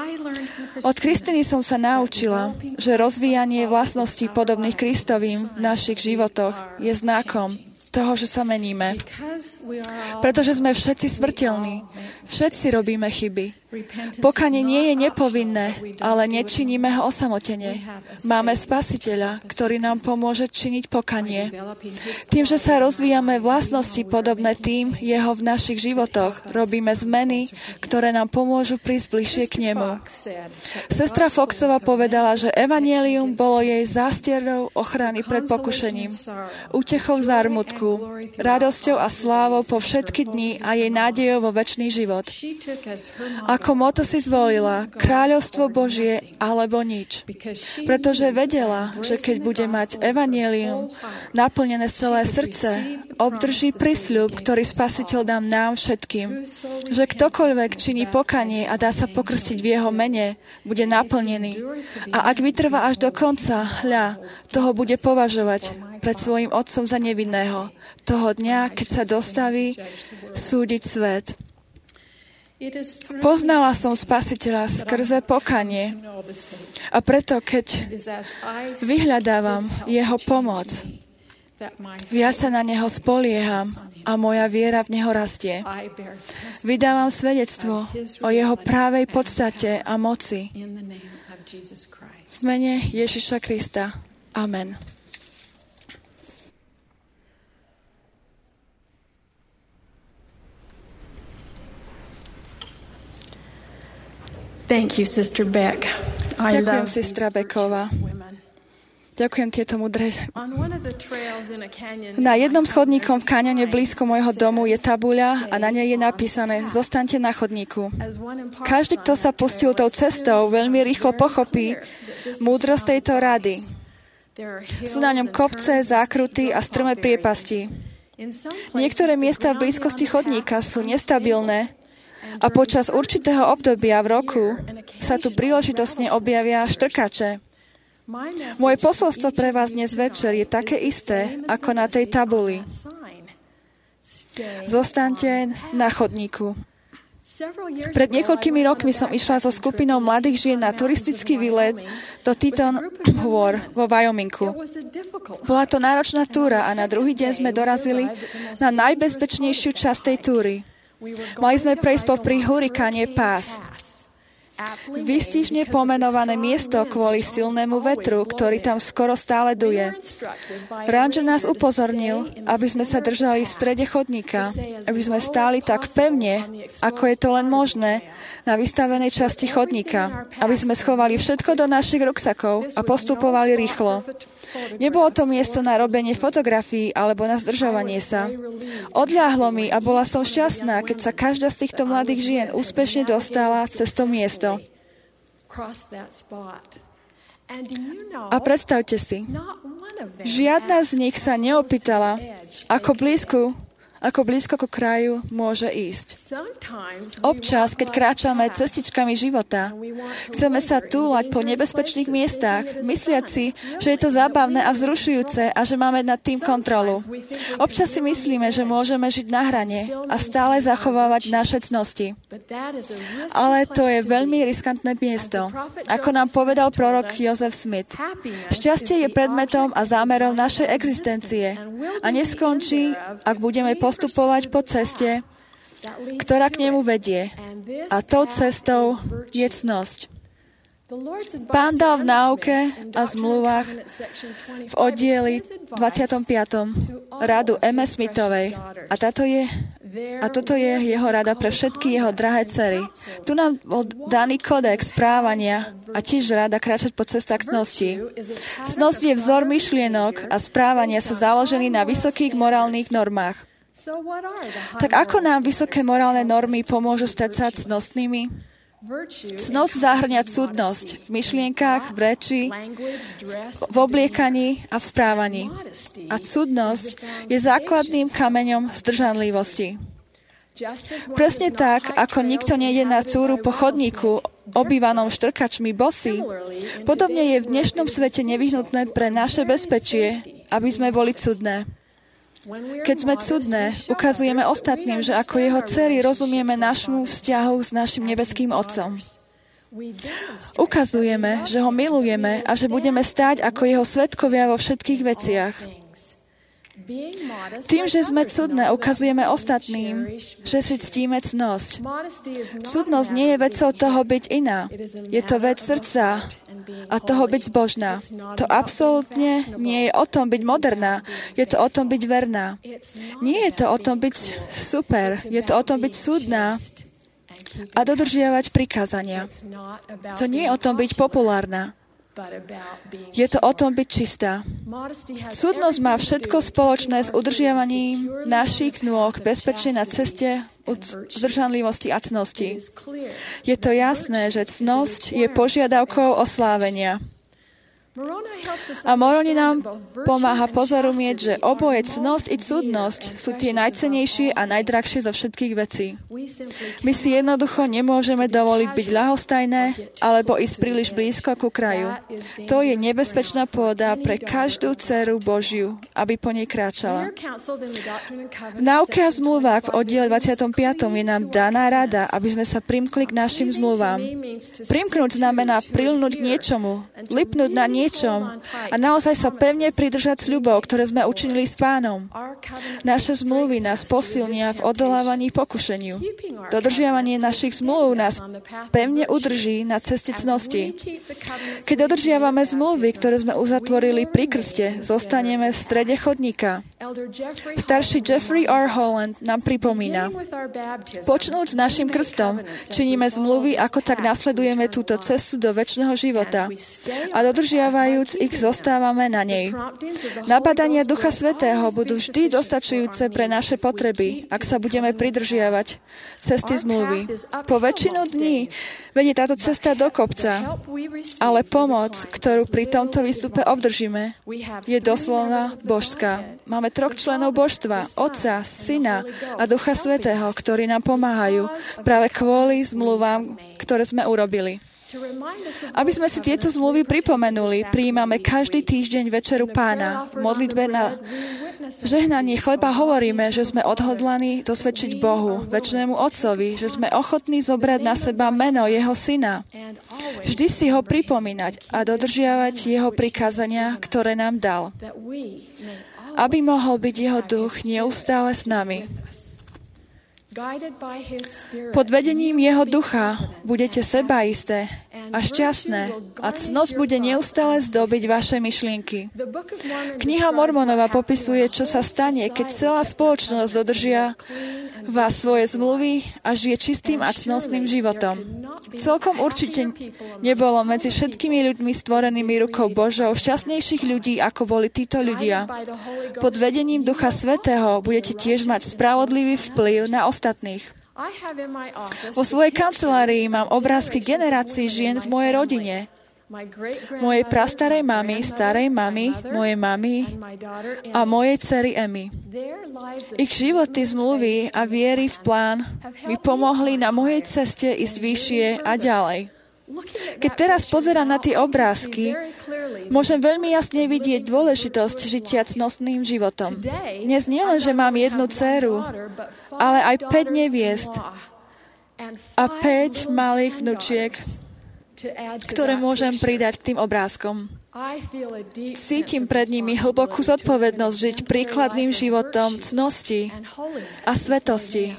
Od Kristiny som sa naučila, že rozvíjanie vlastností podobných Kristovým v našich životoch je znakom toho, že sa meníme. Pretože sme všetci smrteľní. Všetci robíme chyby. Pokánie nie je nepovinné, ale nečiníme ho osamotene. Máme Spasiteľa, ktorý nám pomôže činiť pokánie. Tým, že sa rozvíjame vlastnosti podobné tým jeho v našich životoch, robíme zmeny, ktoré nám pomôžu prísť bližšie k nemu. Sestra Foxová povedala, že evanjelium bolo jej zástierou ochrany pred pokušením, útechou v zármutku, radosťou a slávou po všetky dni a jej nádejou vo večný život. Ako motto si zvolila kráľovstvo Božie alebo nič. Pretože vedela, že keď bude mať evanjelium naplnené celé srdce, obdrží prisľub, ktorý Spasiteľ dá nám všetkým. Že ktokoľvek činí pokánie a dá sa pokrstiť v jeho mene, bude naplnený. A ak vytrvá až do konca, hľa, toho bude považovať pred svojim Otcom za nevinného. Toho dňa, keď sa dostaví súdiť svet. Poznala som Spasiteľa skrze pokánie a preto, keď vyhľadávam jeho pomoc, viac sa na neho spolieham a moja viera v neho rastie. Vydávam svedectvo o jeho právej podstate a moci. V mene Ježiša Krista. Amen. Thank you, Sister Beck. Ďakujem, sestra Becková. Ďakujem tieto mudré. Na jednom z chodníkom v kaňone blízko môjho domu je tabuľa a na nej je napísané: zostaňte na chodníku. Každý, kto sa pustil tou cestou, veľmi rýchlo pochopí múdrosť tejto rady. Sú na ňom kopce, zákruty a strmé priepasti. Niektoré miesta v blízkosti chodníka sú nestabilné a počas určitého obdobia v roku sa tu príležitostne objavia štrkače. Moje posolstvo pre vás dnes večer je také isté, ako na tej tabuli. Zostaňte na chodníku. Pred niekoľkými rokmi som išla so skupinou mladých žien na turistický výlet do Teton hôr vo Wyomingu. Bola to náročná túra a na druhý deň sme dorazili na najbezpečnejšiu časť tej túry. Mali sme prejsť popri hurikáne Pass. Výstižne pomenované miesto kvôli silnému vetru, ktorý tam skoro stále duje. Ranger nás upozornil, aby sme sa držali v strede chodníka, aby sme stáli tak pevne, ako je to len možné, na vystavenej časti chodníka, aby sme schovali všetko do našich ruksakov a postupovali rýchlo. Nebolo to miesto na robenie fotografií alebo na zdržovanie sa. Odľahlo mi a bola som šťastná, keď sa každá z týchto mladých žien úspešne dostala cez to miesto. A predstavte si, žiadna z nich sa neopýtala, ako blízku ako blízko ku kraju môže ísť. Občas, keď kráčame cestičkami života, chceme sa túlať po nebezpečných miestach, mysliať si, že je to zábavné a vzrušujúce a že máme nad tým kontrolu. Občas si myslíme, že môžeme žiť na hrane a stále zachovávať naše cnosti. Ale to je veľmi riskantné miesto. Ako nám povedal prorok Joseph Smith, šťastie je predmetom a zámerom našej existencie a neskončí, ak budeme postupovať po ceste, ktorá k nemu vedie. A tou cestou je cnosť. Pán dal v náuke a zmluvách v oddieli 25. radu M.S. Smithovej. A toto je jeho rada pre všetky jeho drahé dcery. Tu nám bol daný kódex správania a tiež rada kráčať po cestách cnosti. Cnosť je vzor myšlienok a správania sa založený na vysokých morálnych normách. Tak ako nám vysoké morálne normy pomôžu stať sa cnostnými? Cnosť zahŕňa cudnosť v myšlienkách, v reči, v obliekaní a v správaní. A cudnosť je základným kameňom zdržanlivosti. Presne tak, ako nikto nejde na túru po chodníku obývanom štrkačmi bosy, podobne je v dnešnom svete nevyhnutné pre naše bezpečie, aby sme boli cudné. Keď sme cudné, ukazujeme ostatným, že ako jeho dcery rozumieme našmu vzťahu s našim nebeským Otcom. Ukazujeme, že ho milujeme a že budeme stáť ako jeho svedkovia vo všetkých veciach. Tým, že sme cudné, ukazujeme ostatným, že si ctíme cnosť. Cudnosť nie je vecou toho byť iná. Je to vec srdca a toho byť zbožná. To absolútne nie je o tom byť moderná. Je to o tom byť verná. Nie je to o tom byť super. Je to o tom byť súdna a dodržiavať prikázania. To nie je o tom byť populárna. Je to o tom byť čistá. Súdnosť má všetko spoločné s udržiavaním našich nôh bezpečne na ceste zdržanlivosti a cnosti. Je to jasné, že cnosť je požiadavkou oslávenia. A Moroni nám pomáha pozorumieť, že oboje cnosť i cudnosť sú tie najcennejšie a najdrahšie zo všetkých vecí. My si jednoducho nemôžeme dovoliť byť ľahostajné alebo ísť príliš blízko ku kraju. To je nebezpečná pôda pre každú dceru Božiu, aby po nej kráčala. V náuke a zmluvách v oddiele 25. je nám daná rada, aby sme sa primkli k našim zmluvám. Primknúť znamená prilnúť k niečomu, lipnúť na niečom a naozaj sa pevne pridržať sľubov, ktoré sme učinili s Pánom. Naše zmluvy nás posilnia v odolávaní pokušeniu. Dodržiavanie našich zmluv nás pevne udrží na ceste cnosti. Keď dodržiavame zmluvy, ktoré sme uzatvorili pri krste, zostaneme v strede chodníka. Starší Jeffrey R. Holland nám pripomína: počnúť s našim krstom, činíme zmluvy, ako tak nasledujeme túto cestu do večného života a dodržiavajúc ich, zostávame na nej. Napadania Ducha Svätého budú vždy dostačujúce pre naše potreby, ak sa budeme pridržiavať cesty zmluvy. Po väčšinu dní vedie táto cesta do kopca, ale pomoc, ktorú pri tomto výstupe obdržíme, je doslova božská. Máme 3 členov božstva, Otca, Syna a Ducha Svätého, ktorí nám pomáhajú práve kvôli zmluvám, ktoré sme urobili. Aby sme si tieto zmluvy pripomenuli, prijímame každý týždeň večeru Pána. V modlitbe na žehnanie chleba hovoríme, že sme odhodlaní dosvedčiť Bohu, večnému Otcovi, že sme ochotní zobrať na seba meno Jeho Syna. Vždy si ho pripomínať a dodržiavať Jeho prikázania, ktoré nám dal. Aby mohol byť Jeho duch neustále s nami. Pod vedením Jeho ducha budete sebaisté a šťastné a cnosť bude neustále zdobiť vaše myšlienky. Kniha Mormonova popisuje, čo sa stane, keď celá spoločnosť dodržia vás svoje zmluvy a žije čistým a cnostným životom. Celkom určite nebolo medzi všetkými ľuďmi stvorenými rukou Božou šťastnejších ľudí, ako boli títo ľudia. Pod vedením Ducha Svätého budete tiež mať spravodlivý vplyv na ostatných. Vo svojej kancelárii mám obrázky generácií žien v mojej rodine. mojej prastarej mamy, starej mamy, mojej mamy a mojej dcery Emmy. Ich životy, zmluvy a viery v plán mi pomohli na mojej ceste ísť vyššie a ďalej. Keď teraz pozerám na tie obrázky, môžem veľmi jasne vidieť dôležitosť žitia cnostným životom. Dnes nie len, že mám jednu dcéru, ale aj 5 neviest a 5 malých vnúčiek, ktoré môžem pridať k tým obrázkom. Cítim pred nimi hlbokú zodpovednosť žiť príkladným životom cnosti a svetosti.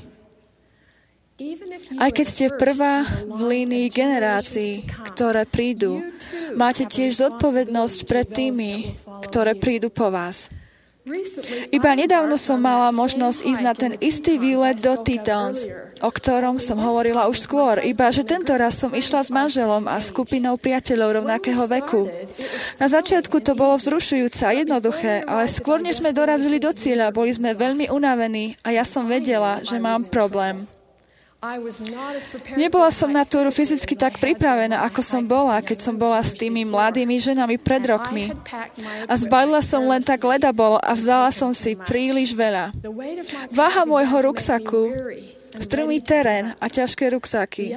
Aj keď ste prvá v línii generácií, ktoré prídu, máte tiež zodpovednosť pred tými, ktoré prídu po vás. Iba nedávno som mala možnosť ísť na ten istý výlet do Tetons, o ktorom som hovorila už skôr, iba že tento raz som išla s manželom a skupinou priateľov rovnakého veku. Na začiatku to bolo vzrušujúce a jednoduché, ale skôr než sme dorazili do cieľa, boli sme veľmi unavení a ja som vedela, že mám problém. Nebola som na túru fyzicky tak pripravená, ako som bola, keď som bola s tými mladými ženami pred rokmi. A zbalila som len tak ledabol a vzala som si príliš veľa. Váha môjho ruksaku, strmý terén a ťažké ruksaky.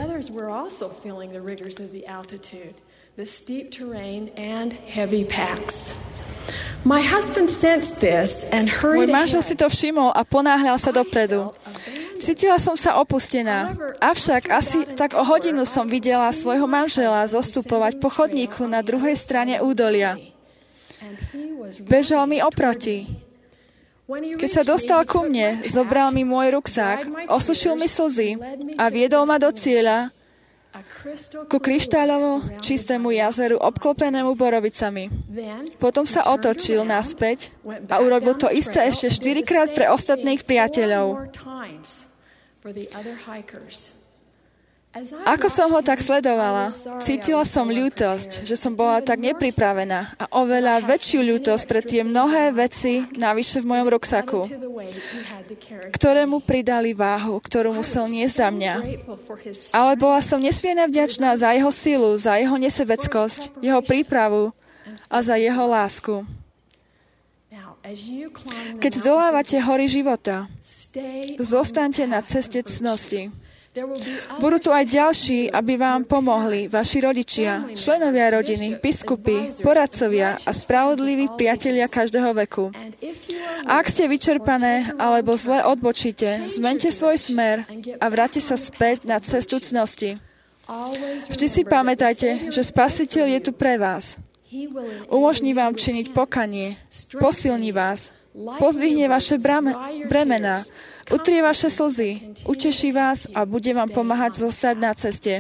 Môj manžel si to všimol a ponáhľal sa dopredu. Cítila som sa opustená, avšak asi tak o hodinu som videla svojho manžela zostupovať po chodníku na druhej strane údolia. Bežal mi oproti. Keď sa dostal ku mne, zobral mi môj ruksák, osušil mi slzy a viedol ma do cieľa, ku kryštáľovo čistému jazeru obklopenému borovicami. Potom sa otočil naspäť a urobil to isté ešte 4-krát pre ostatných priateľov. Ako som ho tak sledovala, cítila som ľútosť, že som bola tak nepripravená a oveľa väčšiu ľútosť pre tie mnohé veci navyše v mojom ruksaku, ktoré mu pridali váhu, ktorú musel niesť za mňa. Ale bola som nesmierne vďačná za jeho silu, za jeho nesebeckosť, jeho prípravu a za jeho lásku. Keď zdolávate hory života, zostaňte na ceste cnosti. Budú tu aj ďalší, aby vám pomohli, vaši rodičia, členovia rodiny, biskupy, poradcovia a spravodliví priatelia každého veku. A ak ste vyčerpané alebo zle odbočíte, zmente svoj smer a vráťte sa späť na cestu cnosti. Vždy si pamätajte, že Spasiteľ je tu pre vás. Umožní vám činiť pokanie, posilní vás, pozdvihne vaše bremená, utrie vaše slzy, uteší vás a bude vám pomáhať zostať na ceste.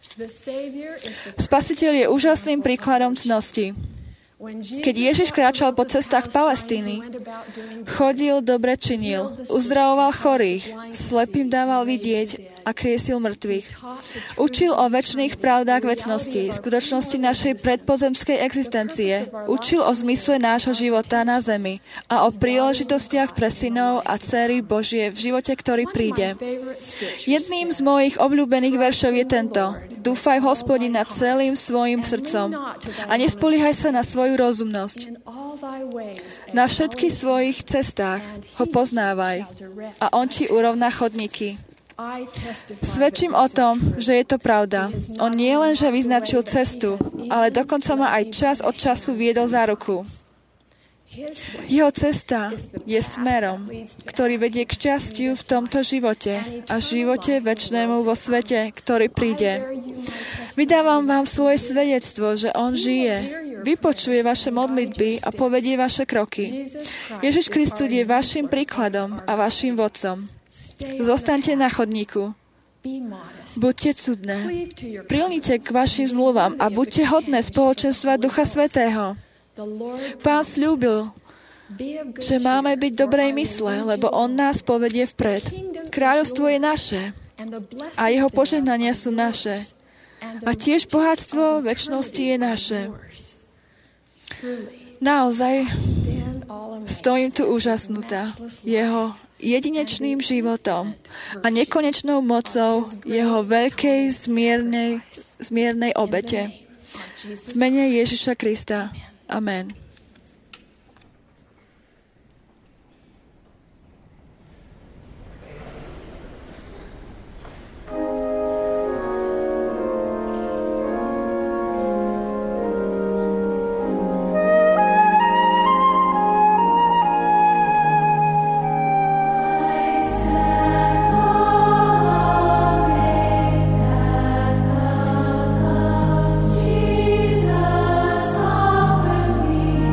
Spasiteľ je úžasným príkladom cnosti. Keď Ježiš kráčal po cestách Palestíny, chodil, dobre činil, uzdravoval chorých, slepým dával vidieť a kriesil mŕtvych. Učil o večných pravdách večnosti, skutočnosti našej predpozemskej existencie. Učil o zmysle nášho života na zemi a o príležitostiach pre synov a dcery Božie v živote, ktorý príde. Jedným z mojich obľúbených veršov je tento. Dúfaj v Hospodina celým svojim srdcom a nespoliehaj sa na svoju rozumnosť. Na všetkých svojich cestách ho poznávaj a on ti urovná chodníky. Svedčím o tom, že je to pravda. On nie len, že vyznačil cestu, ale dokonca ma aj čas od času viedol za ruku. Jeho cesta je smerom, ktorý vedie k šťastiu v tomto živote a živote večnému vo svete, ktorý príde. Vydávam vám svoje svedectvo, že on žije, vypočuje vaše modlitby a povedie vaše kroky. Ježiš Kristus je vašim príkladom a vašim vodcom. Zostaňte na chodníku. Buďte cudné. Prilnite k vašim zmluvám a buďte hodné spoločenstva Ducha Svätého. Pán sľúbil, že máme byť dobrej mysle, lebo on nás povedie vpred. Kráľovstvo je naše a jeho požehnania sú naše. A tiež bohatstvo večnosti je naše. Naozaj stojím tu úžasnutá jeho jedinečným životom a nekonečnou mocou jeho veľkej zmiernej obete. V mene Ježiša Krista. Amen. Jesus offers me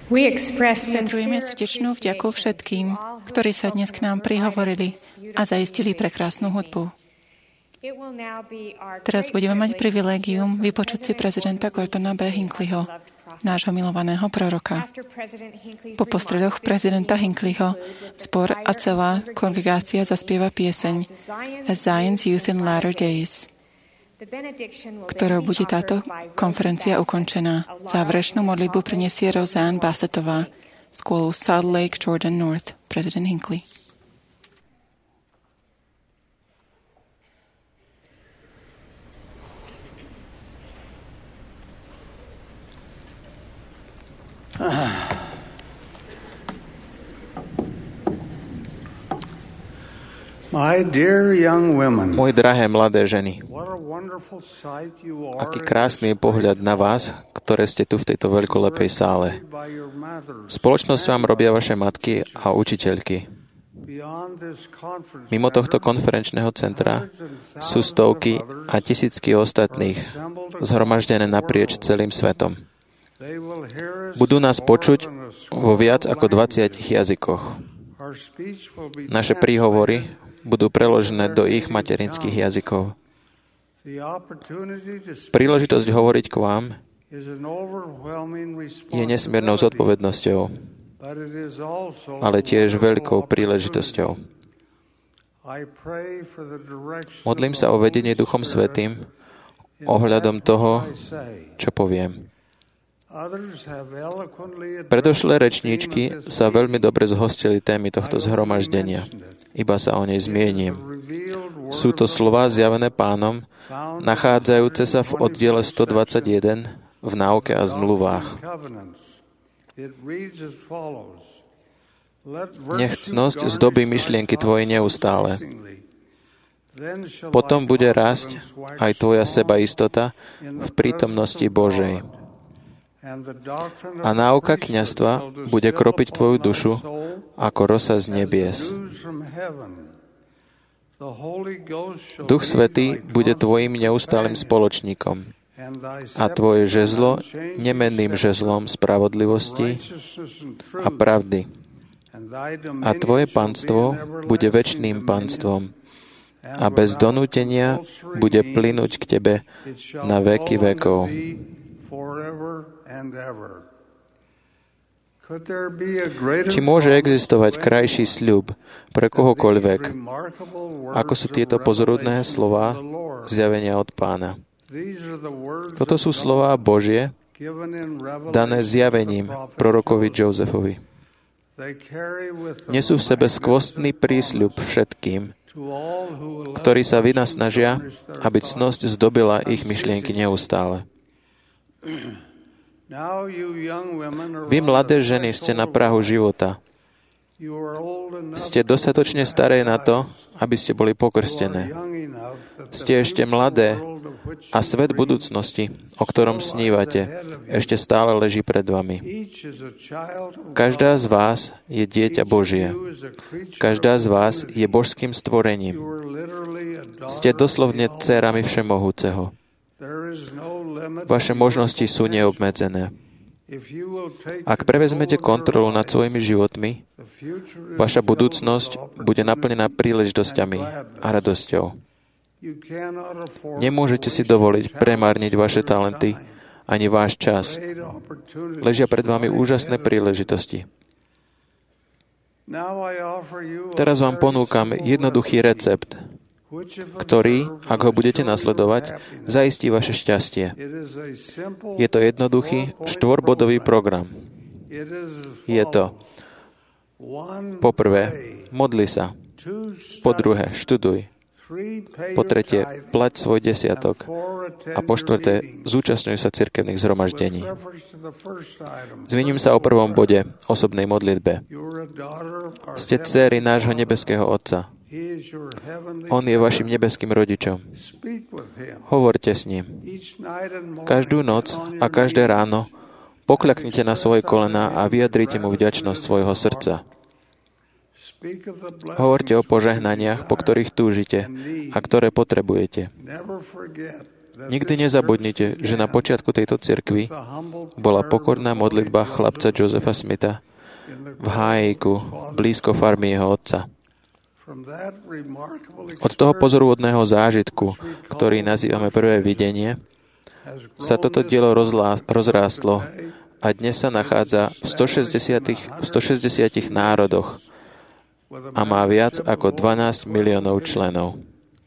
Vyjadrujeme srdečnú vďaku všetkým, ktorí sa dnes k nám prihovorili a zaistili prekrásnu hudbu. Teraz budeme mať privilégium vypočuť si prezidenta Gordona B. Hinckleyho, nášho milovaného proroka. Po postredoch prezidenta Hinckleyho zbor a celá kongregácia zaspieva pieseň As Zion's Youth in Latter Days, ktorou bude táto konferencia ukončená. Záverečnú modlitbu prinesie Roseanne Bassettová z škôlu Salt Lake, Jordan North, prezident Hinckley. Moje drahé mladé ženy, aký krásny je pohľad na vás, ktoré ste tu v tejto veľkolepej sále. Spoločnosť vám robia vaše matky a učiteľky. Mimo tohto konferenčného centra sú stovky a tisícky ostatných zhromaždené naprieč celým svetom. Budú nás počuť vo viac ako 20 jazykoch. Naše príhovory budú preložené do ich materinských jazykov. Príležitosť hovoriť k vám je nesmiernou zodpovednosťou, ale tiež veľkou príležitosťou. Modlím sa o vedenie Duchom Svätým ohľadom toho, čo poviem. Predošlé rečníčky sa veľmi dobre zhostili témy tohto zhromaždenia. Iba sa o nej zmiením. Sú to slová zjavené Pánom, nachádzajúce sa v oddiele 121 v náuke a zmluvách. Nech cnosť zdobí myšlienky tvoje neustále. Potom bude rásť aj tvoja sebaistota v prítomnosti Božej. A náuka kňazstva bude kropiť tvoju dušu ako rosa z nebies. Duch Svätý bude tvojim neustálym spoločníkom a tvoje žezlo nemenným žezlom spravodlivosti a pravdy. A tvoje panstvo bude večným panstvom a bez donútenia bude plynúť k tebe na veky vekov. Či môže existovať krajší sľub pre kohokoľvek, ako sú tieto pozoruhodné slová zjavenia od Pána? Toto sú slová Božie, dané zjavením prorokovi Josefovi. Nesú v sebe skvostný prísľub všetkým, ktorí sa vynasnažia, aby cnosť zdobila ich myšlienky neustále. Vy, mladé ženy, ste na prahu života. Ste dostatočne staré na to, aby ste boli pokrstené. Ste ešte mladé a svet budúcnosti, o ktorom snívate, ešte stále leží pred vami. Každá z vás je dieťa Božie. Každá z vás je božským stvorením. Ste doslovne dcérami Všemohúceho. Vaše možnosti sú neobmedzené. Ak prevezmete kontrolu nad svojimi životmi, vaša budúcnosť bude naplnená príležitosťami a radosťou. Nemôžete si dovoliť premárniť vaše talenty ani váš čas. Ležia pred vami úžasné príležitosti. Teraz vám ponúkam jednoduchý recept, ktorý, ak ho budete nasledovať, zaistí vaše šťastie. Je to jednoduchý 4-bodový program. Je to: po prvé, modli sa. Po druhé, študuj. Po tretie, plať svoj desiatok. A po štvrté, zúčastňuj sa cirkevných zhromaždení. Zmiením sa o prvom bode, osobnej modlitbe. Ste dcéry nášho nebeského Otca. On je vašim nebeským rodičom. Hovorte s ním. Každú noc a každé ráno pokľaknite na svoje kolená a vyjadrite mu vďačnosť svojho srdca. Hovorte o požehnaniach, po ktorých túžite a ktoré potrebujete. Nikdy nezabudnite, že na počiatku tejto cirkvi bola pokorná modlitba chlapca Josepha Smitha v Hájku, blízko farmy jeho otca. Od toho pozoruhodného zážitku, ktorý nazývame prvé videnie, sa toto dielo rozrástlo a dnes sa nachádza v 160 národoch a má viac ako 12 miliónov členov.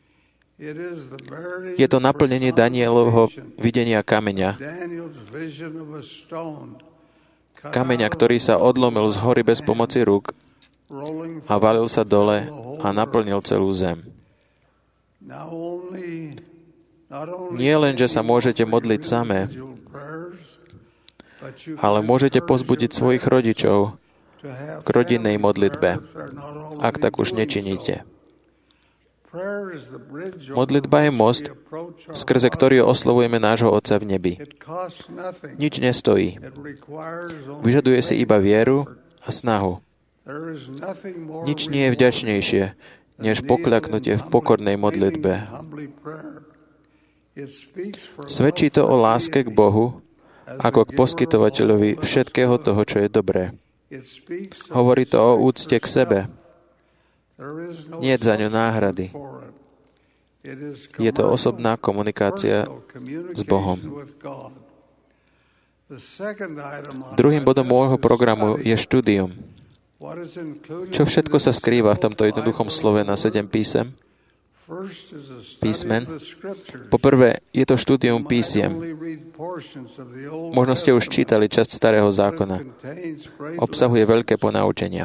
Je to naplnenie Danielovho videnia kameňa. Kameňa, ktorý sa odlomil z hory bez pomoci rúk a valil sa dole a naplnil celú zem. Nie len, že sa môžete modliť samé, ale môžete pozbudiť svojich rodičov k rodinnej modlitbe, ak tak už nečiníte. Modlitba je most, skrze ktorý oslovujeme nášho Otca v nebi. Nič nestojí. Vyžaduje si iba vieru a snahu. Nič nie je vďačnejšie, než pokľaknutie v pokornej modlitbe. Svedčí to o láske k Bohu, ako k poskytovateľovi všetkého toho, čo je dobré. Hovorí to o úcte k sebe. Nie je za ňu náhrady. Je to osobná komunikácia s Bohom. Druhým bodom môjho programu je štúdium. Čo všetko sa skrýva v tomto jednoduchom slove na 7 písmen? Poprvé, je to štúdium písiem. Možno ste už čítali časť Starého zákona. Obsahuje veľké ponaučenia.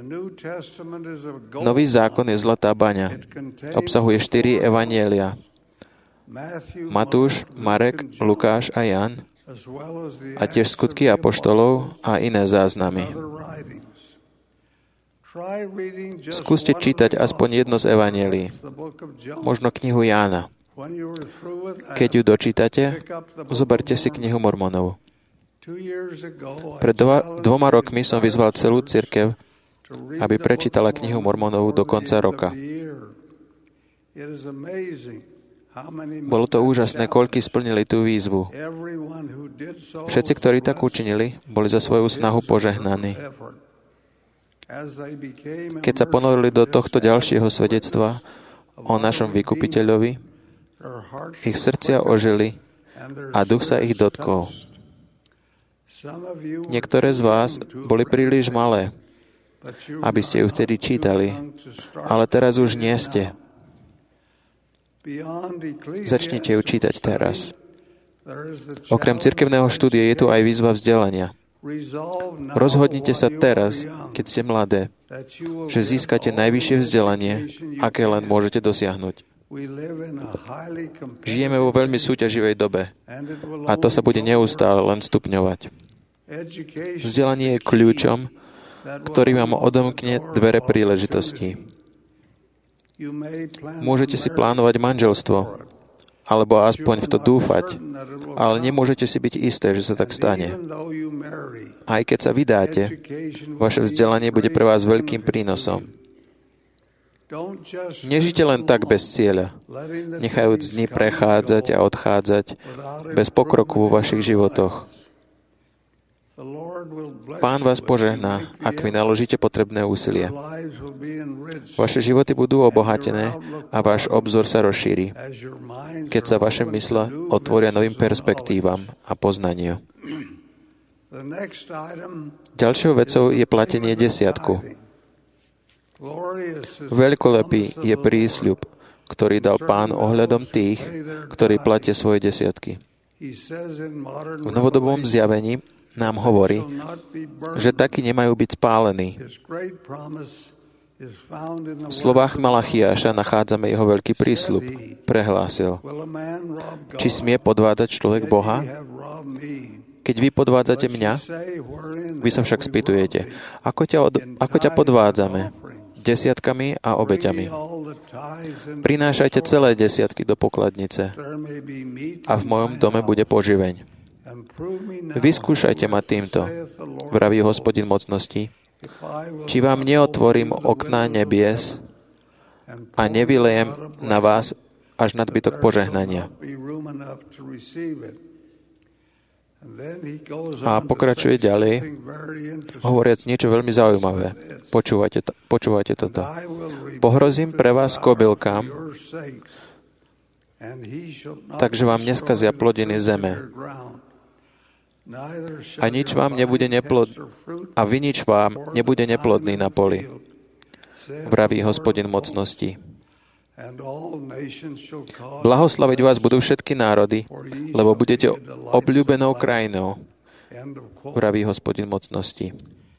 Nový zákon je zlatá baňa. Obsahuje 4 evanjelia. Matúš, Marek, Lukáš a Ján a tiež skutky apoštolov a iné záznamy. Skúste čítať aspoň jedno z evanjelií. Možno knihu Jána. Keď ju dočítate, zoberte si knihu Mormonov. Pred 2 rokmi som vyzval celú cirkev, aby prečítala knihu Mormonov do konca roka. Bolo to úžasné, koľky splnili tú výzvu. Všetci, ktorí tak učinili, boli za svoju snahu požehnaní. Keď sa ponorili do tohto ďalšieho svedectva o našom vykupiteľovi, ich srdcia ožili a duch sa ich dotkol. Niektoré z vás boli príliš malé, aby ste ju vtedy čítali, ale teraz už nie ste. Začnite ju čítať teraz. Okrem cirkevného štúdia je tu aj výzva vzdelania. Rozhodnite sa teraz, keď ste mladé, že získate najvyššie vzdelanie, aké len môžete dosiahnuť. Žijeme vo veľmi súťaživej dobe a to sa bude neustále len stupňovať. Vzdelanie je kľúčom, ktorý vám odomkne dvere príležitostí. Môžete si plánovať manželstvo, alebo aspoň v to dúfať, ale nemôžete si byť isté, že sa tak stane. Aj keď sa vydáte, vaše vzdelanie bude pre vás veľkým prínosom. Nežite len tak bez cieľa, nechajúc dni prechádzať a odchádzať bez pokroku vo vašich životoch. Pán vás požehná, ak vy naložíte potrebné úsilie. Vaše životy budú obohatené a váš obzor sa rozšíri, keď sa vaše mysle otvoria novým perspektívam a poznaniu. Ďalšou vecou je platenie desiatku. Veľkolepý je prísľub, ktorý dal Pán ohľadom tých, ktorí platia svoje desiatky. V novodobom zjavení nám hovorí, že takí nemajú byť spálení. V slovách Malachiáša nachádzame jeho veľký prísľub. Prehlásil: Či smie podvádzať človek Boha? Keď vy podvádzate mňa, vy sa však spýtujete, ako ťa podvádzame? Desiatkami a obeťami. Prinášajte celé desiatky do pokladnice a v mojom dome bude poživeň. Vyskúšajte ma týmto, vraví Hospodin mocností, či vám neotvorím okná nebies a nevylejem na vás až nadbytok požehnania. A pokračuje ďalej, hovoriac niečo veľmi zaujímavé. Počúvajte toto. Pohrozím pre vás kobylkám, takže vám neskazia plodiny zeme. A nič vám nebude nebude neplodný na poli, vraví Hospodin mocností. Blahoslaviť vás budú všetky národy, lebo budete obľúbenou krajinou, vraví Hospodin mocností.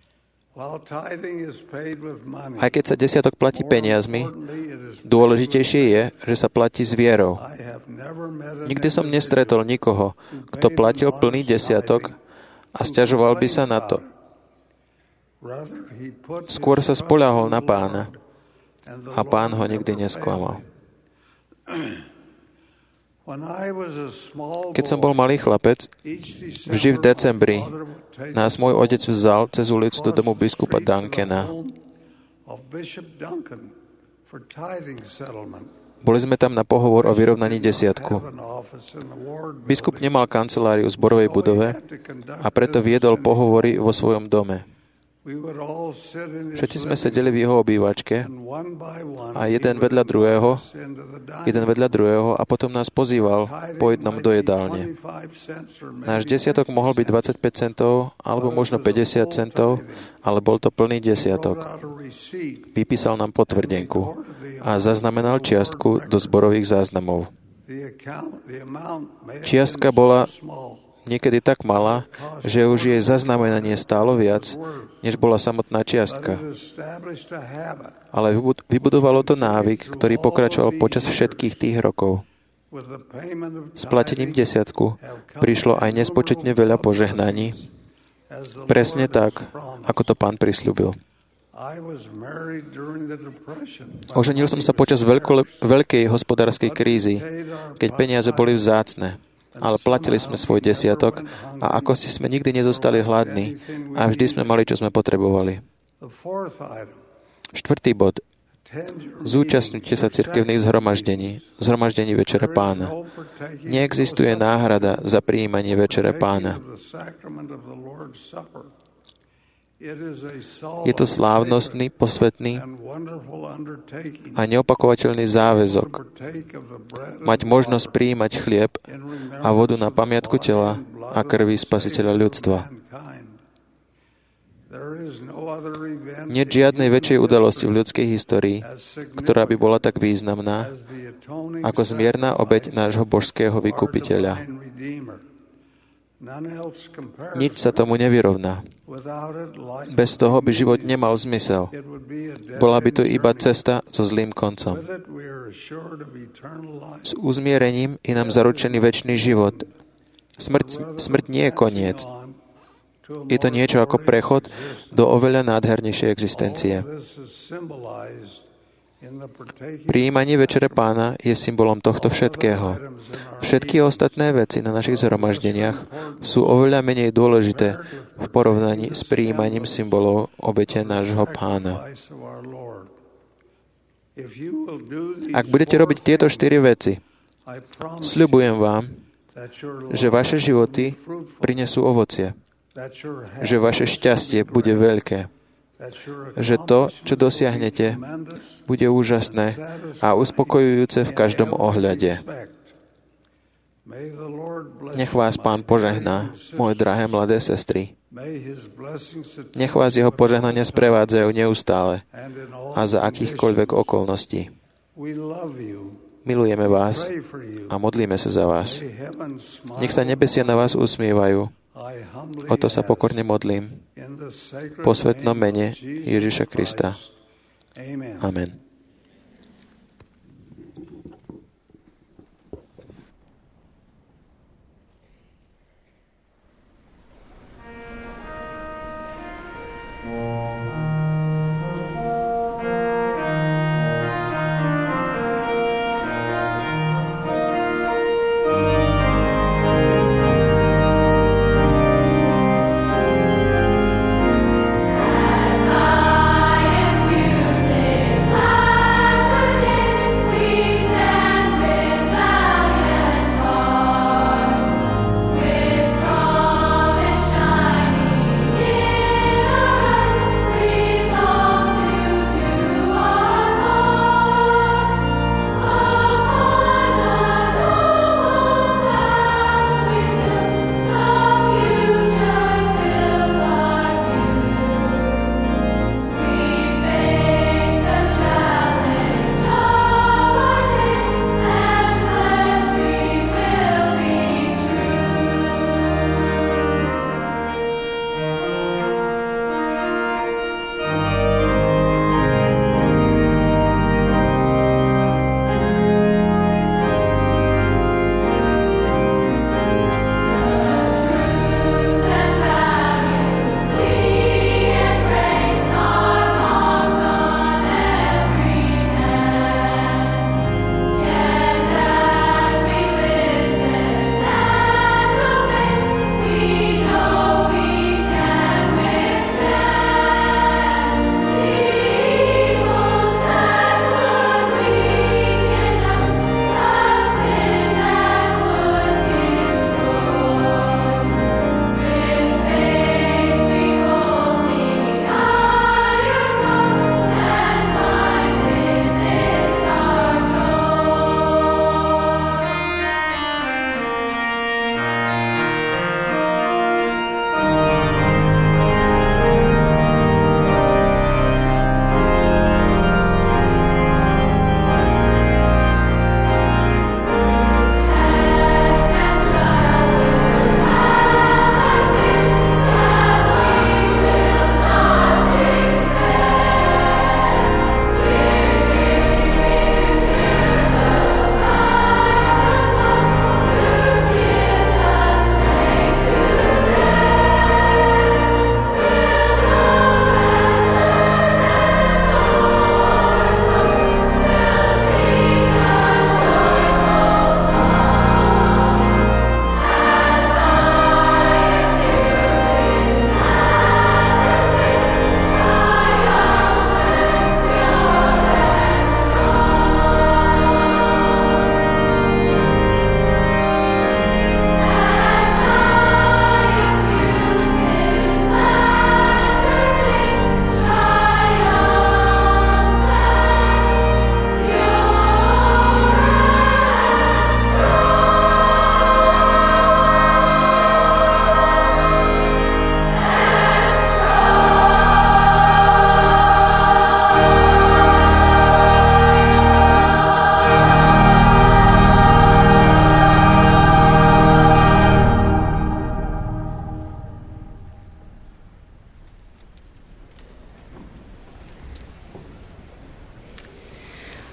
Aj keď sa desiatok platí peniazmi, dôležitejšie je, že sa platí s vierou. Nikdy som nestretol nikoho, kto platil plný desiatok a sťažoval by sa na to. Skôr sa spoľahol na Pána a Pán ho nikdy nesklamal. Keď som bol malý chlapec, vždy v decembri nás môj otec vzal cez ulicu do domu biskupa Duncana. Boli sme tam na pohovor o vyrovnaní desiatku. Biskup nemal kanceláriu v zborovej budove a preto viedol pohovory vo svojom dome. Všetci sme sedeli v jeho obývačke a jeden vedľa druhého a potom nás pozýval po jednom do jedálne. Náš desiatok mohol byť 25 centov alebo možno 50 centov, ale bol to plný desiatok. Vypísal nám potvrdenku a zaznamenal čiastku do zborových záznamov. Čiastka bola niekedy tak malá, že už jej zaznamenanie stálo viac, než bola samotná čiastka. Ale vybudovalo to návyk, ktorý pokračoval počas všetkých tých rokov. S platením desiatku prišlo aj nespočetne veľa požehnaní, presne tak, ako to Pán prisľúbil. Oženil som sa počas veľkej hospodárskej krízy, keď peniaze boli vzácne. Ale platili sme svoj desiatok a ako si sme nikdy nezostali hladní a vždy sme mali, čo sme potrebovali. 4. bod. Zúčastňujte sa cirkevných zhromaždení Večere Pána. Neexistuje náhrada za prijímanie Večere Pána. Je to slávnostný, posvätný a neopakovateľný záväzok mať možnosť prijímať chlieb a vodu na pamiatku tela a krvi Spasiteľa ľudstva. Nie žiadnej väčšej udalosti v ľudskej histórii, ktorá by bola tak významná, ako zmierna obeť nášho božského vykupiteľa. Nič sa tomu nevyrovná. Bez toho by život nemal zmysel. Bola by to iba cesta so zlým koncom. S uzmierením je nám zaručený večný život. Smrť nie je koniec. Je to niečo ako prechod do oveľa nádhernejšej existencie. Prijímanie Večere Pána je symbolom tohto všetkého. Všetky ostatné veci na našich zhromaždeniach sú oveľa menej dôležité v porovnaní s prijímaním symbolov obete nášho Pána. Ak budete robiť tieto 4 veci, sľubujem vám, že vaše životy prinesú ovocie, že vaše šťastie bude veľké, že to, čo dosiahnete, bude úžasné a uspokojujúce v každom ohľade. Nech vás Pán požehná, moje drahé mladé sestry. Nech vás jeho požehnania sprevádzajú neustále a za akýchkoľvek okolností. Milujeme vás a modlíme sa za vás. Nech sa nebesia na vás usmievajú. O to sa pokorne modlím. Po svätnom mene Ježiša Krista. Amen. As I am to live.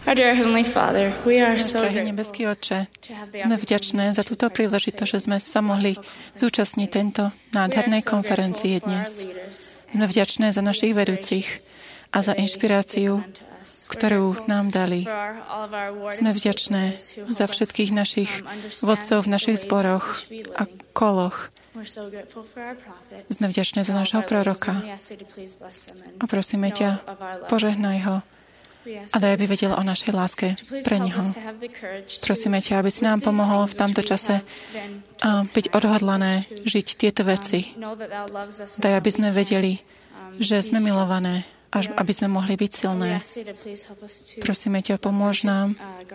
Drahý nebeský Otče, sme vďačné za túto príležitosť, že sme sa mohli zúčastniť tento nádhernej konferencie dnes. Sme vďačné za našich vedúcich a za inšpiráciu, ktorú nám dali. Sme vďačné za všetkých našich vodcov v našich zboroch a koloch. Sme vďačné za nášho proroka a prosíme ťa, požehnaj ho a daj, aby vedel o našej láske pre neho. Prosíme ťa, aby si nám pomohol v tomto čase byť odhodlané žiť tieto veci. Daj, aby sme vedeli, že sme milované a aby sme mohli byť silné. Prosíme ťa, pomôž nám.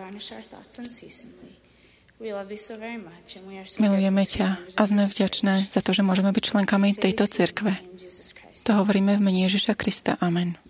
Milujeme ťa a sme vďačné za to, že môžeme byť členkami tejto cirkve. To hovoríme v mene Ježiša Krista. Amen.